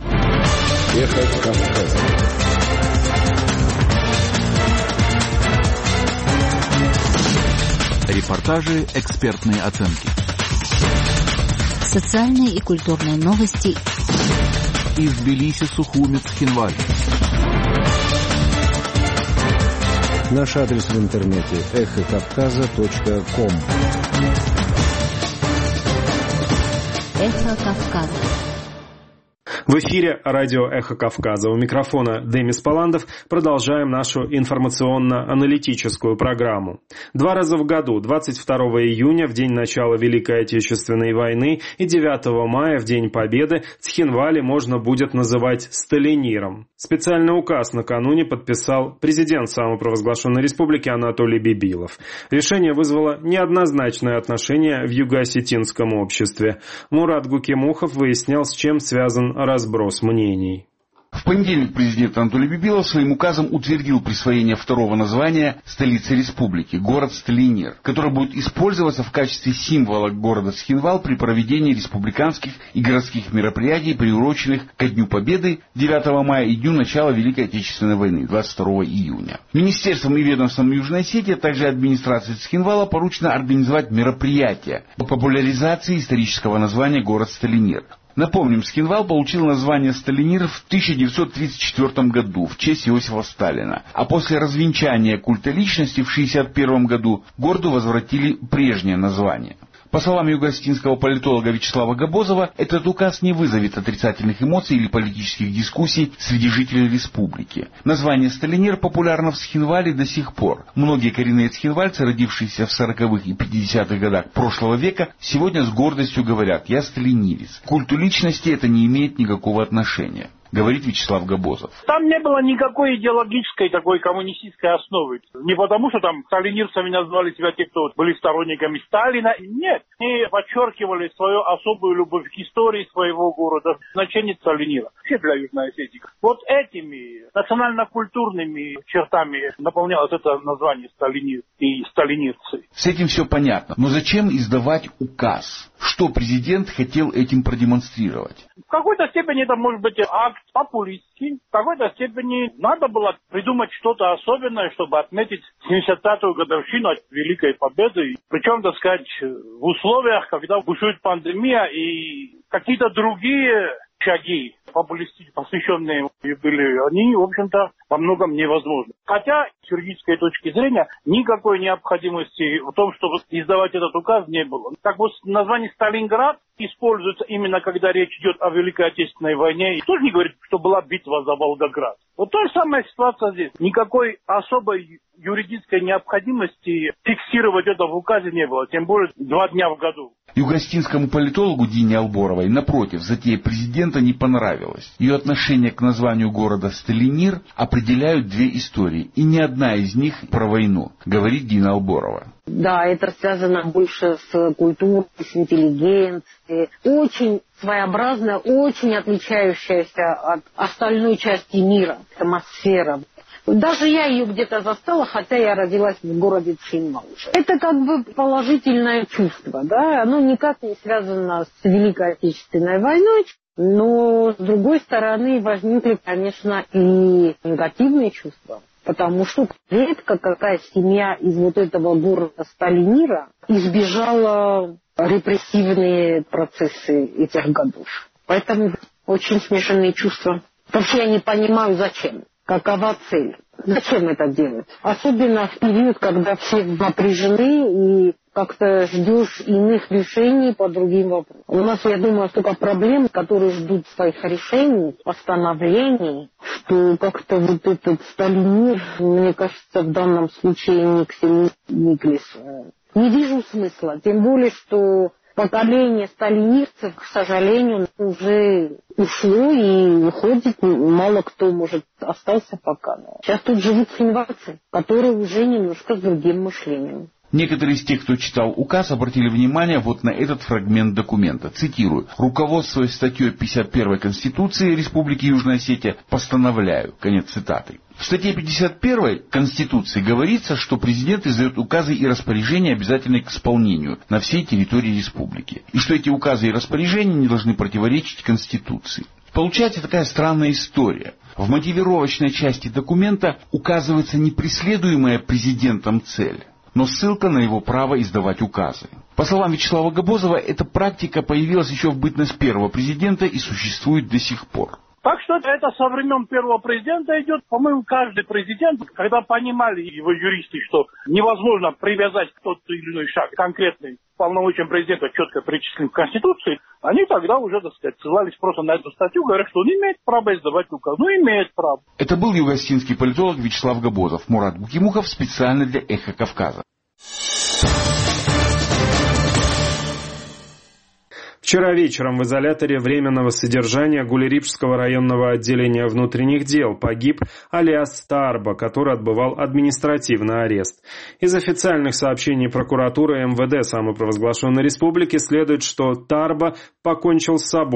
Эхо Кавказа. Репортажи, экспертные оценки. Социальные и культурные новости. Из Тбилиси, Сухуми, Цхинвали. Наш адрес в интернете эхо кавказа точка ком. Эхо Кавказа. В эфире радио «Эхо Кавказа». У микрофона Демис Паландов. Продолжаем нашу информационно-аналитическую программу. Два раза в году, двадцать второго июня, в день начала Великой Отечественной войны, и девятого мая, в День Победы, Цхинвали можно будет называть Сталиниром. Специальный указ накануне подписал президент самопровозглашенной республики Анатолий Бибилов. Решение вызвало неоднозначное отношение в юго-осетинском обществе. Мурат Гукимухов выяснял, с чем связан разброс мнений. В понедельник президент Анатолий Бибилов своим указом утвердил присвоение второго названия столицы республики – город Сталинир, который будет использоваться в качестве символа города Цхинвал при проведении республиканских и городских мероприятий, приуроченных ко Дню Победы девятого мая и Дню начала Великой Отечественной войны двадцать второго июня. Министерством и ведомством Южной Осетии, а также администрации Цхинвала поручено организовать мероприятия по популяризации исторического названия город Сталинир. Напомним, Цхинвал получил название Сталинир в тысяча девятьсот тридцать четвёртом году в честь Иосифа Сталина, а после развенчания культа личности в шестьдесят первом году городу возвратили прежнее название. По словам юго-осетинского политолога Вячеслава Габозова, этот указ не вызовет отрицательных эмоций или политических дискуссий среди жителей республики. Название Сталинир популярно в Цхинвале до сих пор. Многие коренные цхинвальцы, родившиеся в сороковых и пятидесятых годах прошлого века, сегодня с гордостью говорят: «Я сталинирец». К культу личности это не имеет никакого отношения, говорит Вячеслав Габозов. Там не было никакой идеологической такой коммунистической основы. Не потому, что там сталинирцами назвали себя те, кто были сторонниками Сталина. Нет, они подчеркивали свою особую любовь к истории своего города, значение Сталинира. Вообще для Южной Осетии. Вот этими национально-культурными чертами наполнялось это название Сталинир и сталинирцы. С этим все понятно. Но зачем издавать указ? Что президент хотел этим продемонстрировать? В какой-то степени это может быть акт популистский. В какой-то степени надо было придумать что-то особенное, чтобы отметить семьдесят пятую годовщину от Великой Победы. Причем, так сказать, в условиях, когда бушует пандемия и какие-то другие шаги популистические, посвященные юбилею, они, в общем-то, во многом невозможны. Хотя, с юридической точки зрения, никакой необходимости в том, чтобы издавать этот указ, не было. Так вот, название Сталинград используется именно, когда речь идет о Великой Отечественной войне. И тоже не говорит, что была битва за Волгоград. Вот та же самая ситуация здесь. Никакой особой юридической необходимости фиксировать это в указе не было, тем более два дня в году. Юго-осетинскому политологу Дине Алборовой, напротив, затея президента не понравилась. Ее отношение к названию города Сталинир определяют две истории, и ни одна из них про войну, говорит Дина Алборова. Да, это связано больше с культурой, с интеллигенцией. Очень своеобразная, очень отличающаяся от остальной части мира атмосфера. Даже я ее где-то застала, хотя я родилась в городе Цхинвал. Это как бы положительное чувство, да, оно никак не связано с Великой Отечественной войной, но с другой стороны возникли, конечно, и негативные чувства. Потому что редко какая семья из вот этого города Сталинира избежала репрессивные процессы этих годов. Поэтому очень смешанные чувства. Вообще я не понимаю, зачем. Какова цель? Зачем это делать? Особенно в период, когда все напряжены и как-то ждешь иных решений по другим вопросам. У нас, я думаю, столько проблем, которые ждут своих решений, постановлений, что как-то вот этот Сталинир, мне кажется, в данном случае ни к селу, ни к лесу. Не вижу смысла, тем более, что поколение сталинирцев, к сожалению, уже ушло и уходит, мало кто, может, остался пока. Сейчас тут живут цхинвальцы, которые уже немножко с другим мышлением. Некоторые из тех, кто читал указ, обратили внимание вот на этот фрагмент документа. Цитирую. «Руководствуясь статьей пятьдесят первой Конституции Республики Южная Осетия, постановляю». Конец цитаты. В статье пятьдесят первой Конституции говорится, что президент издает указы и распоряжения, обязательные к исполнению на всей территории республики. И что эти указы и распоряжения не должны противоречить Конституции. Получается такая странная история. В мотивировочной части документа указывается не преследуемая президентом цель, но ссылка на его право издавать указы. По словам Вячеслава Габозова, эта практика появилась еще в бытность первого президента и существует до сих пор. Так что это со времен первого президента идет. По-моему, каждый президент, когда понимали его юристы, что невозможно привязать тот или иной шаг конкретный полномочиям президента, четко причислен в Конституции, они тогда уже, так сказать, ссылались просто на эту статью, говорят, что он имеет право издавать указ. Ну, имеет право. Это был юго-осетинский политолог Вячеслав Габозов. Мурат Букимухов специально для «Эхо Кавказа». Вчера вечером в изоляторе временного содержания Гулерипшского районного отделения внутренних дел погиб Алиас Тарба, который отбывал административный арест. Из официальных сообщений прокуратуры и эм вэ дэ самопровозглашенной республики следует, что Тарба покончил с собой.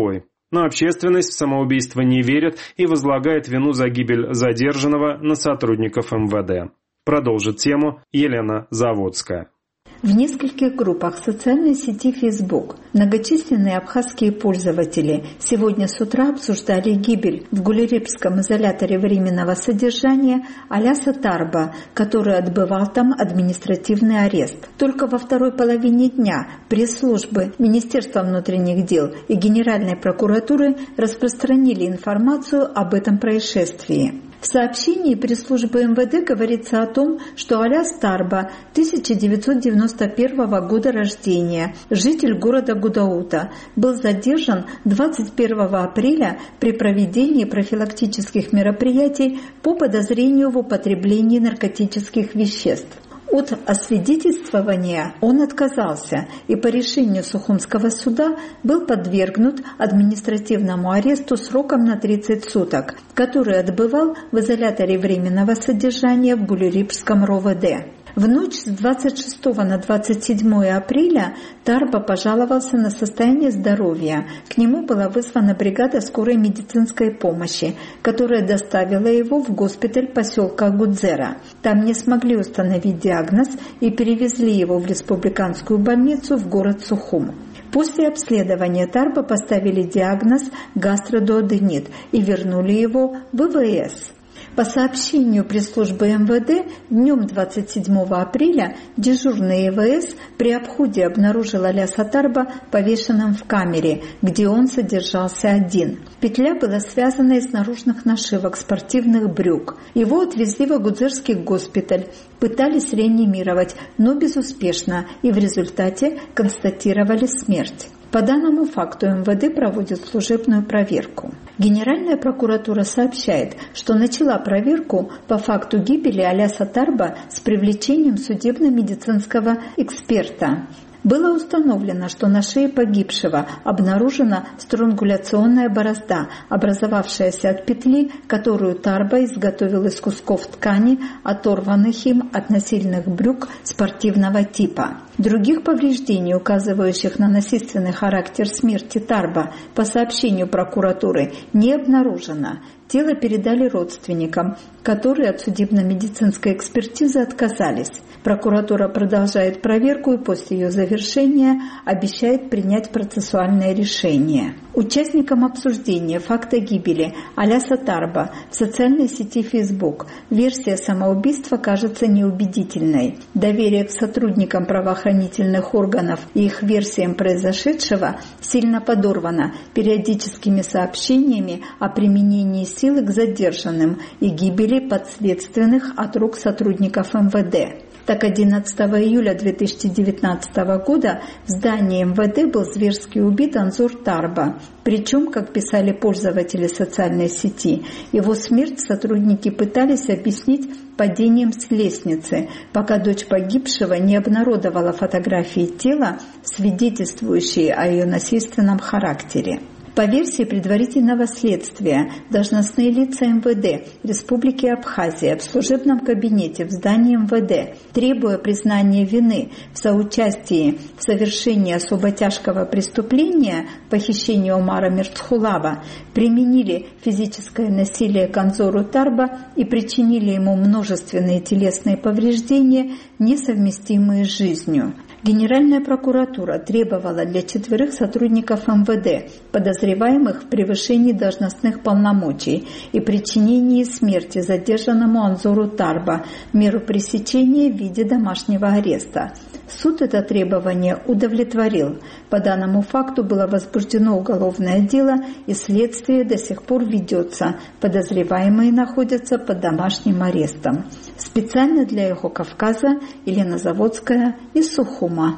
Но общественность в самоубийство не верит и возлагает вину за гибель задержанного на сотрудников эм вэ дэ. Продолжит тему Елена Заводская. В нескольких группах социальной сети Facebook многочисленные абхазские пользователи сегодня с утра обсуждали гибель в Гулеребском изоляторе временного содержания Аляса Тарба, который отбывал там административный арест. Только во второй половине дня пресс-службы Министерства внутренних дел и Генеральной прокуратуры распространили информацию об этом происшествии. В сообщении пресс-службы эм вэ дэ говорится о том, что Аляс Тарба, тысяча девятьсот девяносто первого года рождения, житель города Гудаута, был задержан двадцать первого апреля при проведении профилактических мероприятий по подозрению в употреблении наркотических веществ. От освидетельствования он отказался и по решению Сухумского суда был подвергнут административному аресту сроком на тридцать суток, который отбывал в изоляторе временного содержания в Гулеребском эр о вэ дэ. В ночь с двадцать шестого на двадцать седьмое апреля Тарба пожаловался на состояние здоровья. К нему была вызвана бригада скорой медицинской помощи, которая доставила его в госпиталь поселка Гудзера. Там не смогли установить диагноз и перевезли его в республиканскую больницу в город Сухум. После обследования Тарба поставили диагноз гастродуоденит и вернули его в и вэ эс. По сообщению пресс-службы эм вэ дэ, днем двадцать седьмого апреля дежурный и вэ эс при обходе обнаружил Аляса Тарба повешенным в камере, где он содержался один. Петля была связана из наружных нашивок спортивных брюк. Его отвезли в Гудзерский госпиталь, пытались реанимировать, но безуспешно, и в результате констатировали смерть. По данному факту эм вэ дэ проводит служебную проверку. Генеральная прокуратура сообщает, что начала проверку по факту гибели Аляса Тарба с привлечением судебно-медицинского эксперта. Было установлено, что на шее погибшего обнаружена странгуляционная борозда, образовавшаяся от петли, которую Тарба изготовил из кусков ткани, оторванных им от насильных брюк спортивного типа. Других повреждений, указывающих на насильственный характер смерти Тарба, по сообщению прокуратуры, не обнаружено. Тело передали родственникам, которые от судебно-медицинской экспертизы отказались. Прокуратура продолжает проверку и после ее завершения обещает принять процессуальное решение. Участникам обсуждения факта гибели Аляса Тарба в социальной сети Facebook версия самоубийства кажется неубедительной. Доверие к сотрудникам правоохранительных органов и их версиям произошедшего сильно подорвано периодическими сообщениями о применении силы к задержанным и гибели подследственных от рук сотрудников эм вэ дэ. Так, одиннадцатого июля две тысячи девятнадцатого года в здании эм вэ дэ был зверски убит Анзор Тарба. Причем, как писали пользователи социальной сети, его смерть сотрудники пытались объяснить падением с лестницы, пока дочь погибшего не обнародовала фотографии тела, свидетельствующие о ее насильственном характере. По версии предварительного следствия, должностные лица эм вэ дэ Республики Абхазия в служебном кабинете в здании эм вэ дэ, требуя признания вины в соучастии в совершении особо тяжкого преступления, похищения Омара Миртхулава, применили физическое насилие к Анзору Тарба и причинили ему множественные телесные повреждения, несовместимые с жизнью. Генеральная прокуратура требовала для четверых сотрудников эм вэ дэ, подозреваемых в превышении должностных полномочий и причинении смерти задержанному Анзору Тарба, меру пресечения в виде домашнего ареста. Суд это требование удовлетворил. По данному факту было возбуждено уголовное дело, и следствие до сих пор ведется. Подозреваемые находятся под домашним арестом. Специально для «Эхо Кавказа» Елена Заводская из Сухума.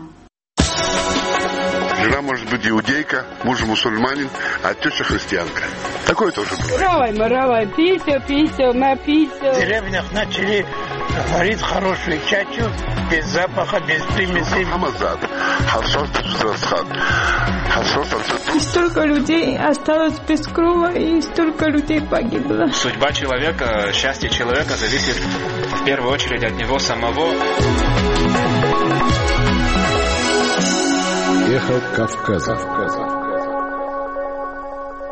Жена может быть иудейка, муж мусульманин, а теща христианка. Такое тоже бывает. Равай, маравай, писю, писю, на писю. В деревнях начали варить хорошую чачу, без запаха, без примесей. И столько людей осталось без крова, и столько людей погибло. Судьба человека, счастье человека зависит в первую очередь от него самого. Эхо Кавказа.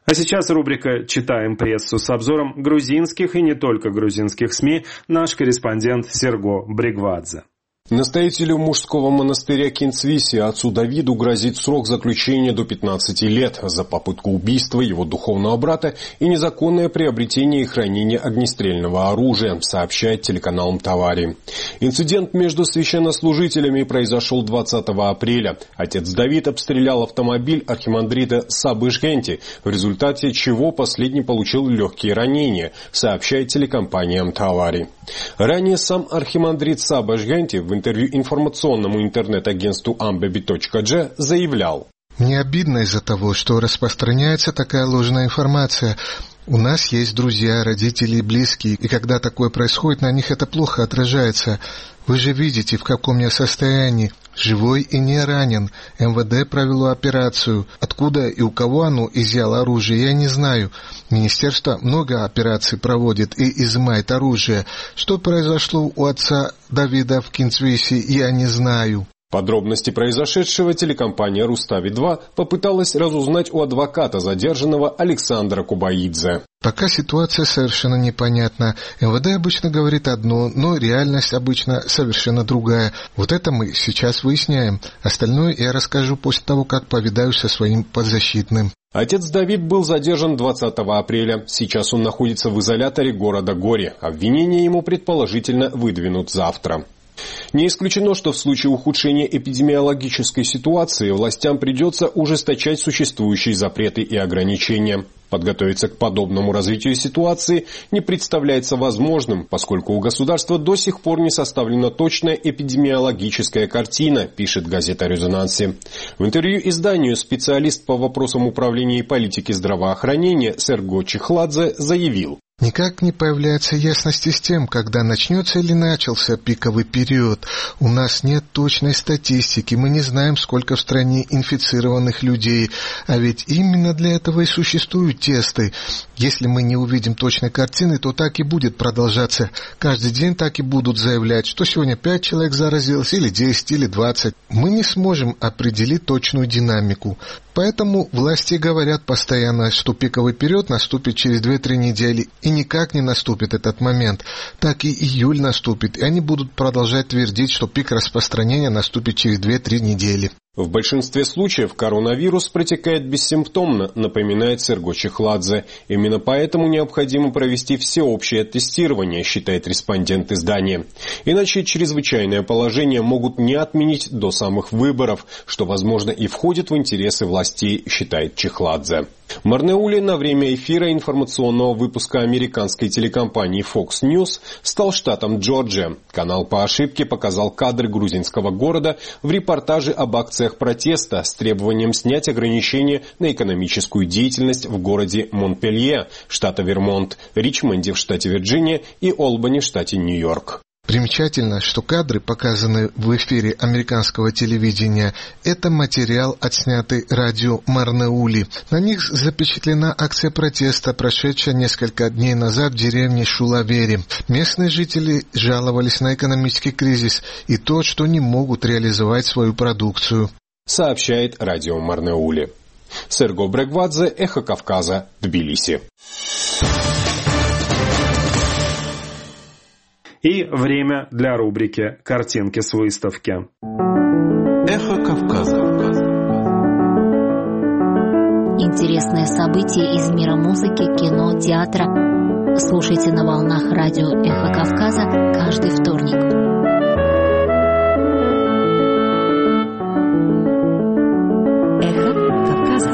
А сейчас рубрика «Читаем прессу» с обзором грузинских и не только грузинских СМИ наш корреспондент Серго Брегвадзе. Настоятелю мужского монастыря Кинцвиси отцу Давиду грозит срок заключения до пятнадцати лет за попытку убийства его духовного брата и незаконное приобретение и хранение огнестрельного оружия, сообщает телеканал Мтавари. Инцидент между священнослужителями произошел двадцатого апреля. Отец Давид обстрелял автомобиль архимандрита Сабы Жгенти, в результате чего последний получил легкие ранения, сообщает телекомпания Мтавари. Ранее сам архимандрит Саба Жгенти в интервью информационному интернет-агентству амбеби точка джи заявлял: «Мне обидно из-за того, что распространяется такая ложная информация. У нас есть друзья, родители и близкие, и когда такое происходит, на них это плохо отражается. Вы же видите, в каком я состоянии. Живой и не ранен. эм вэ дэ провело операцию. Откуда и у кого оно изъяло оружие, я не знаю. Министерство много операций проводит и изымает оружие. Что произошло у отца Давида в Кинцвиси, я не знаю». Подробности произошедшего телекомпания «Рустави-два» попыталась разузнать у адвоката задержанного Александра Кубаидзе. Пока ситуация совершенно непонятна. эм вэ дэ обычно говорит одно, но реальность обычно совершенно другая. Вот это мы сейчас выясняем. Остальное я расскажу после того, как повидаюсь со своим подзащитным. Отец Давид был задержан двадцатого апреля. Сейчас он находится в изоляторе города Гори. Обвинения ему предположительно выдвинут завтра. Не исключено, что в случае ухудшения эпидемиологической ситуации властям придется ужесточать существующие запреты и ограничения. Подготовиться к подобному развитию ситуации не представляется возможным, поскольку у государства до сих пор не составлена точная эпидемиологическая картина, пишет газета «Резонанси». В интервью изданию специалист по вопросам управления и политики здравоохранения Серго Чехладзе заявил: «Никак не появляется ясности с тем, когда начнется или начался пиковый период. У нас нет точной статистики, мы не знаем, сколько в стране инфицированных людей. А ведь именно для этого и существуют тесты. Если мы не увидим точной картины, то так и будет продолжаться. Каждый день так и будут заявлять, что сегодня пять человек заразилось, или десять, или двадцать. Мы не сможем определить точную динамику. Поэтому власти говорят постоянно, что пиковый период наступит через две-три недели, и никак не наступит этот момент. Так и июль наступит, и они будут продолжать твердить, что пик распространения наступит через две-три недели». В большинстве случаев коронавирус протекает бессимптомно, напоминает Серго Чехладзе. Именно поэтому необходимо провести всеобщее тестирование, считает респондент издания. Иначе чрезвычайное положение могут не отменить до самых выборов, что, возможно, и входит в интересы властей, считает Чехладзе. В Марнеуле на время эфира информационного выпуска американской телекомпании Fox News стал штатом Джорджия. Канал по ошибке показал кадры грузинского города в репортаже об акциях протеста с требованием снять ограничения на экономическую деятельность в городе Монпелье, штата Вермонт, Ричмонде в штате Вирджиния и Олбани в штате Нью-Йорк. Примечательно, что кадры, показанные в эфире американского телевидения, это материал, отснятый радио Марнеули. На них запечатлена акция протеста, прошедшая несколько дней назад в деревне Шулавери. Местные жители жаловались на экономический кризис и то, что не могут реализовать свою продукцию, сообщает радио Марнеули. Серго Брегвадзе, Эхо Кавказа, Тбилиси. И время для рубрики «Картинки с выставки». Эхо Кавказа. Интересные события из мира музыки, кино, театра. Слушайте на волнах радио «Эхо Кавказа» каждый вторник. Эхо Кавказа.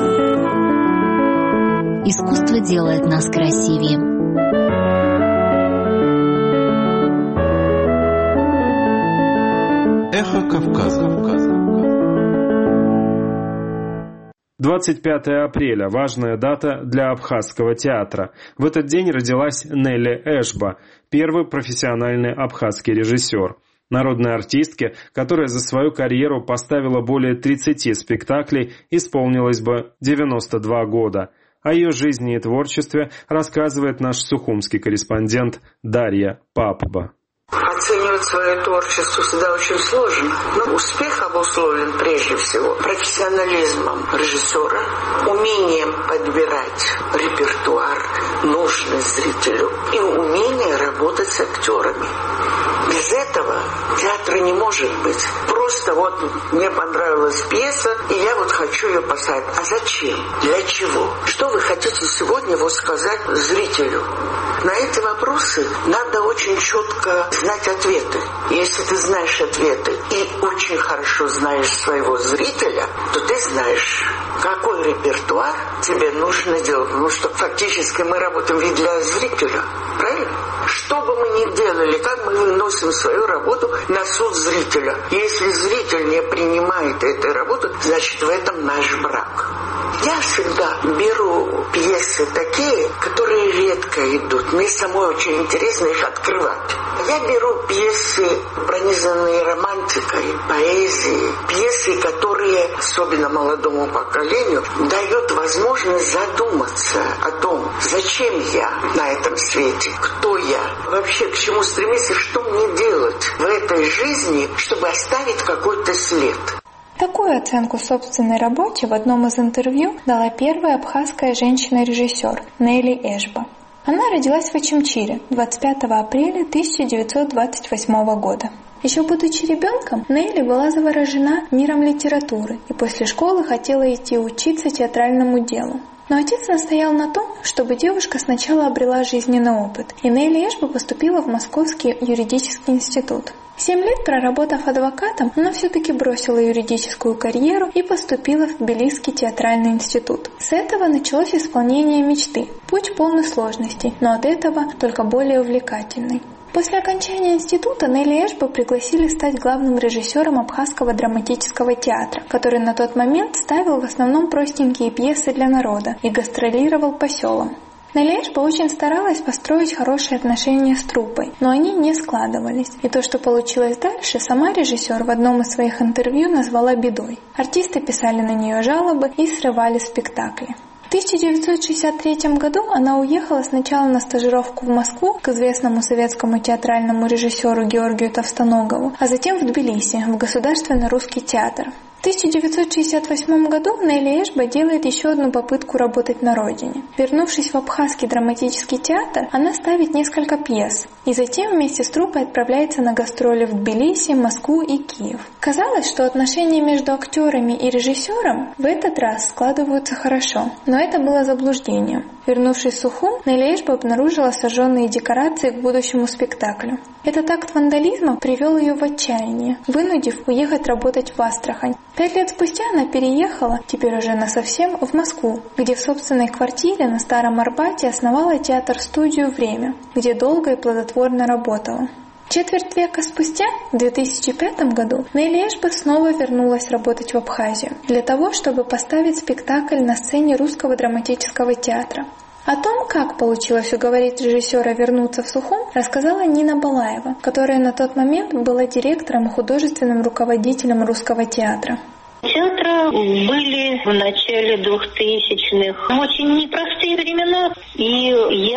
Искусство делает нас красивее. Эхо Кавказа. двадцать пятое апреля – важная дата для абхазского театра. В этот день родилась Нелли Эшба, первый профессиональный абхазский режиссер. Народной артистке, которая за свою карьеру поставила более тридцати спектаклей, исполнилось бы девяносто два года. О ее жизни и творчестве рассказывает наш сухумский корреспондент Дарья Папба. Оценивать свое творчество всегда очень сложно. Но успех обусловлен прежде всего профессионализмом режиссера, умением подбирать репертуар, нужный зрителю, и умением работать с актерами. Без этого театра не может быть. Просто вот мне понравилась пьеса, и я вот хочу ее поставить. А зачем? Для чего? Что вы хотите сегодня вот сказать зрителю? На эти вопросы надо очень четко знать ответы. Если ты знаешь ответы и очень хорошо знаешь своего зрителя, то ты знаешь, какой репертуар тебе нужно делать. Потому что фактически мы работаем ведь для зрителя. Правильно? Что бы мы ни делали, как мы выносим свою работу на суд зрителя. Если зритель не принимает этой работы, значит, в этом наш брак. Я всегда беру пьесы такие, которые редко идут. Мне самой очень интересно их открывать. Я беру пьесы, пронизанные романтикой, поэзией. Пьесы, которые, особенно молодому поколению, дают возможность задуматься о том, зачем я на этом свете, кто я, вообще к чему стремиться, что мне делать в этой жизни, чтобы оставить какой-то след. Такую оценку собственной работе в одном из интервью дала первая абхазская женщина-режиссер Нелли Эшба. Она родилась в Очимчире двадцать пятого апреля тысяча девятьсот двадцать восьмого года. Еще будучи ребенком, Нелли была заворожена миром литературы и после школы хотела идти учиться театральному делу. Но отец настоял на том, чтобы девушка сначала обрела жизненный опыт, и Нелли Эшба поступила в Московский юридический институт. Семь лет проработав адвокатом, она все-таки бросила юридическую карьеру и поступила в Тбилисский театральный институт. С этого началось исполнение мечты. Путь полный сложностей, но от этого только более увлекательный. После окончания института Нелли Эшбу пригласили стать главным режиссером Абхазского драматического театра, который на тот момент ставил в основном простенькие пьесы для народа и гастролировал по селам. Нелли Эшба очень старалась построить хорошие отношения с труппой, но они не складывались. И то, что получилось дальше, сама режиссер в одном из своих интервью назвала бедой. Артисты писали на нее жалобы и срывали спектакли. В тысяча девятьсот шестьдесят третьем году она уехала сначала на стажировку в Москву к известному советскому театральному режиссеру Георгию Товстоногову, а затем в Тбилиси, в Государственный русский театр. В тысяча девятьсот шестьдесят восьмом году Нелли Эшба делает еще одну попытку работать на родине. Вернувшись в Абхазский драматический театр, она ставит несколько пьес, и затем вместе с труппой отправляется на гастроли в Тбилиси, Москву и Киев. Казалось, что отношения между актерами и режиссером в этот раз складываются хорошо, но это было заблуждением. Вернувшись в Сухум, Нелли Эшба обнаружила сожженные декорации к будущему спектаклю. Этот акт вандализма привел ее в отчаяние, вынудив уехать работать в Астрахань. Пять лет спустя она переехала, теперь уже насовсем, в Москву, где в собственной квартире на Старом Арбате основала театр-студию «Время», где долго и плодотворно работала. Четверть века спустя, в две тысячи пятом году, Нелли Эшба снова вернулась работать в Абхазию для того, чтобы поставить спектакль на сцене Русского драматического театра. О том, как получилось уговорить режиссера вернуться в Сухум, рассказала Нина Балаева, которая на тот момент была директором и художественным руководителем Русского театра. Театра были в начале двухтысячных очень непростые времена, и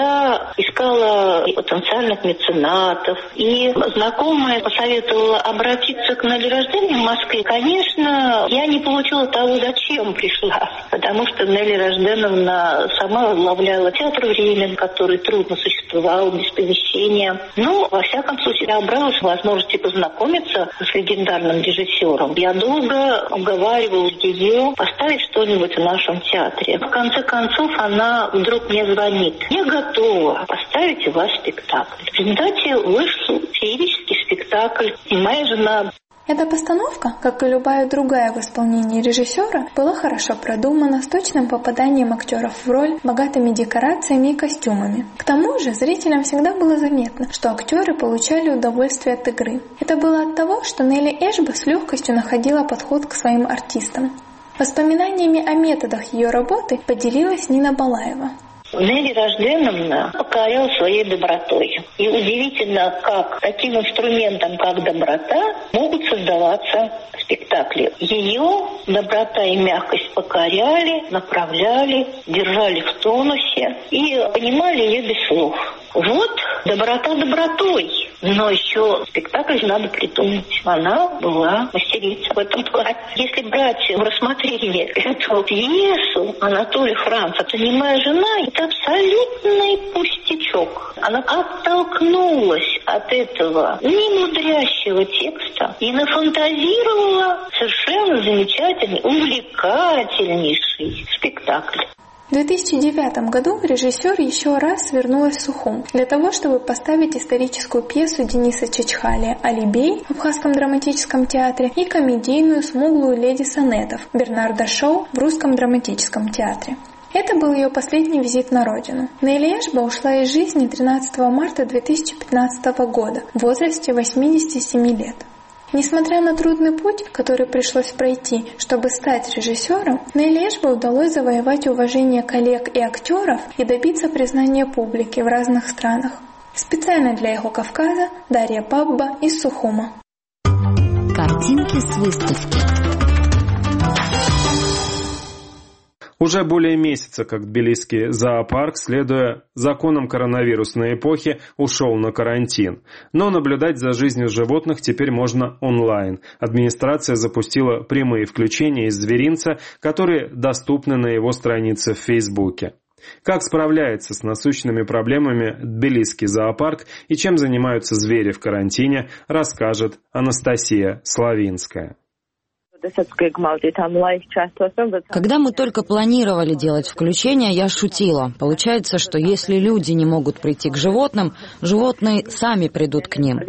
я искала потенциальных меценатов, и знакомая посоветовала обратиться к Нелли Рожденовой в Москве. Конечно, я не получила того, зачем пришла, потому что Нелли Рожденовна сама возглавляла театр «Время», который трудно существовал без помещения. Но, во всяком случае, я обралась возможности познакомиться с легендарным режиссером. Я долго уговаривала ее поставить что-нибудь в нашем театре. В конце концов, она вдруг мне звонит. Я готова поставить у вас спектакль. В результате вышел феерический спектакль. И моя жена... Эта постановка, как и любая другая в исполнении режиссера, была хорошо продумана, с точным попаданием актеров в роль, богатыми декорациями и костюмами. К тому же зрителям всегда было заметно, что актеры получали удовольствие от игры. Это было от того, что Нелли Эшба с легкостью находила подход к своим артистам. Воспоминаниями о методах ее работы поделилась Нина Балаева. Нелли Рожденовна покоряла своей добротой. И удивительно, как таким инструментом, как доброта, могут создаваться спектакли. Ее доброта и мягкость покоряли, направляли, держали в тонусе и понимали ее без слов. Вот доброта добротой. Но еще спектакль надо придумать. Она была мастерица в этом плане. Если брать в рассмотрение эту пьесу Анатолия Франца, то «Немая жена» — это абсолютный пустячок. Она оттолкнулась от этого немудрящего текста и нафантазировала совершенно замечательный, увлекательнейший спектакль. В две тысячи девятом году режиссер еще раз вернулась в Сухум для того, чтобы поставить историческую пьесу Дениса Чачхали «Алибей» в Абхазском драматическом театре и комедийную «Смуглую леди сонетов» Бернарда Шоу в Русском драматическом театре. Это был ее последний визит на родину. Нелли Эшба ушла из жизни тринадцатого марта две тысячи пятнадцатого года в возрасте восьмидесяти семи лет. Несмотря на трудный путь, который пришлось пройти, чтобы стать режиссером, Нелли Эшба удалось завоевать уважение коллег и актеров и добиться признания публики в разных странах. Специально для «Эхо Кавказа» Дарья Пабба из Сухума. Картинки с выставки. Уже более месяца, как тбилисский зоопарк, следуя законам коронавирусной эпохи, ушел на карантин. Но наблюдать за жизнью животных теперь можно онлайн. Администрация запустила прямые включения из зверинца, которые доступны на его странице в Фейсбуке. Как справляется с насущными проблемами тбилисский зоопарк и чем занимаются звери в карантине, расскажет Анастасия Славинская. Когда мы только планировали делать включение, я шутила. Получается, что если люди не могут прийти к животным, животные сами придут к ним.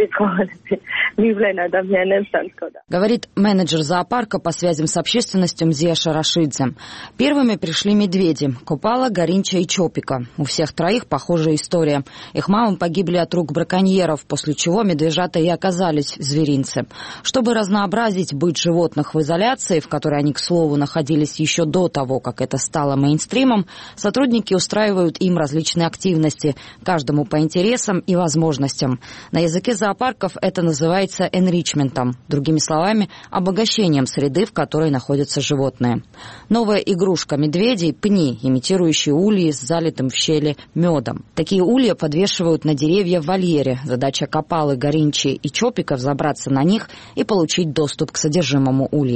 Говорит менеджер зоопарка по связям с общественностью Мзия Шарашидзе. Первыми пришли медведи – Купала, Горинча и Чопика. У всех троих похожая история. Их мамы погибли от рук браконьеров, после чего медвежата и оказались в зверинце. Чтобы разнообразить быт животных в изоляции, в которой они, к слову, находились еще до того, как это стало мейнстримом, сотрудники устраивают им различные активности, каждому по интересам и возможностям. На языке зоопарков это называется энричментом, другими словами, обогащением среды, в которой находятся животные. Новая игрушка медведей – пни, имитирующие ульи с залитым в щели медом. Такие улья подвешивают на деревья в вольере. Задача Копалы, Горинчи и Чопика – взобраться на них и получить доступ к содержимому ульев.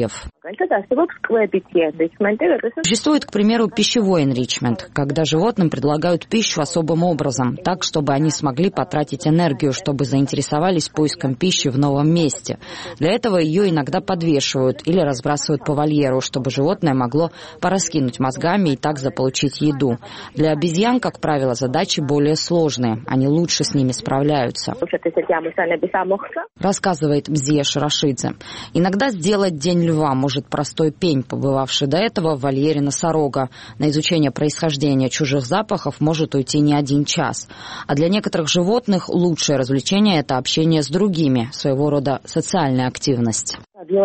Существует, к примеру, пищевой энричмент, когда животным предлагают пищу особым образом, так, чтобы они смогли потратить энергию, чтобы заинтересовались поиском пищи в новом месте. Для этого ее иногда подвешивают или разбрасывают по вольеру, чтобы животное могло пораскинуть мозгами и так заполучить еду. Для обезьян, как правило, задачи более сложные, они лучше с ними справляются. Рассказывает Мзия Шарашидзе. Иногда сделать день льва может простой пень, побывавший до этого в вольере носорога. На изучение происхождения чужих запахов может уйти не один час. А для некоторых животных лучшее развлечение – это общение с другими, своего рода социальная активность.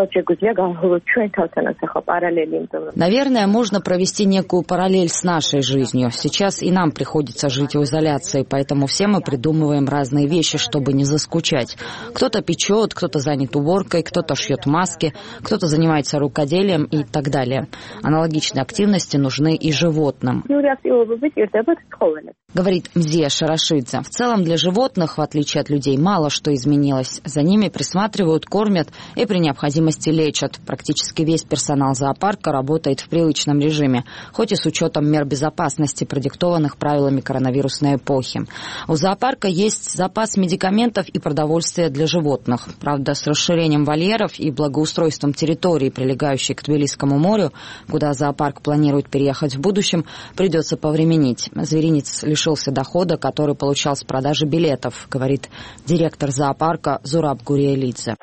Наверное, можно провести некую параллель с нашей жизнью. Сейчас и нам приходится жить в изоляции, поэтому все мы придумываем разные вещи, чтобы не заскучать. Кто-то печет, кто-то занят уборкой, кто-то шьет маски, кто-то занимается рукоделием и так далее. Аналогичные активности нужны и животным. Говорит Мзия Шарашидзе. В целом для животных, в отличие от людей, мало что изменилось. За ними присматривают, кормят и при необходимости лечат. Практически весь персонал зоопарка работает в привычном режиме, хоть и с учетом мер безопасности, продиктованных правилами коронавирусной эпохи. У зоопарка есть запас медикаментов и продовольствия для животных. Правда, с расширением вольеров и благоустройством территории, прилегающей к Тбилисскому морю, куда зоопарк планирует переехать в будущем, придется повременить. Зверинец лишился дохода, который получал с продажи билетов, говорит директор зоопарка Зураб Гуриэлидзе.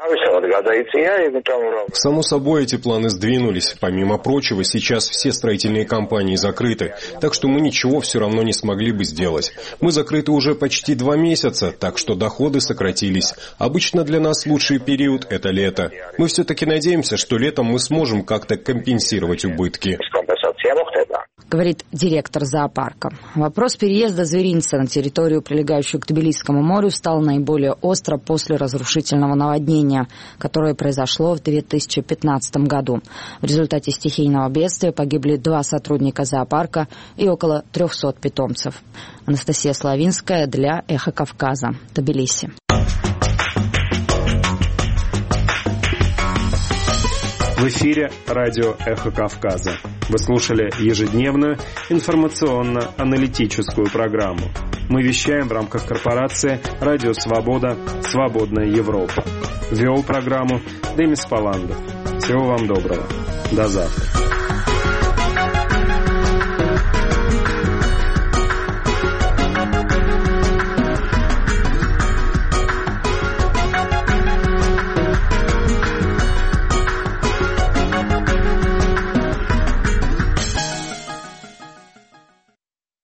Само собой, эти планы сдвинулись. Помимо прочего, сейчас все строительные компании закрыты, так что мы ничего все равно не смогли бы сделать. Мы закрыты уже почти два месяца, так что доходы сократились. Обычно для нас лучший период – это лето. Мы все-таки надеемся, что летом мы сможем как-то компенсировать убытки. Говорит директор зоопарка. Вопрос переезда зверинца на территорию, прилегающую к Тбилисскому морю, стал наиболее остро после разрушительного наводнения, которое произошло в две тысячи пятнадцатом году. В результате стихийного бедствия погибли два сотрудника зоопарка и около трехсот питомцев. Анастасия Славинская для «Эхо Кавказа», Тбилиси. В эфире радио «Эхо Кавказа». Вы слушали ежедневную информационно-аналитическую программу. Мы вещаем в рамках корпорации «Радио Свобода. Свободная Европа». Вел программу Демис Паландов. Всего вам доброго. До завтра.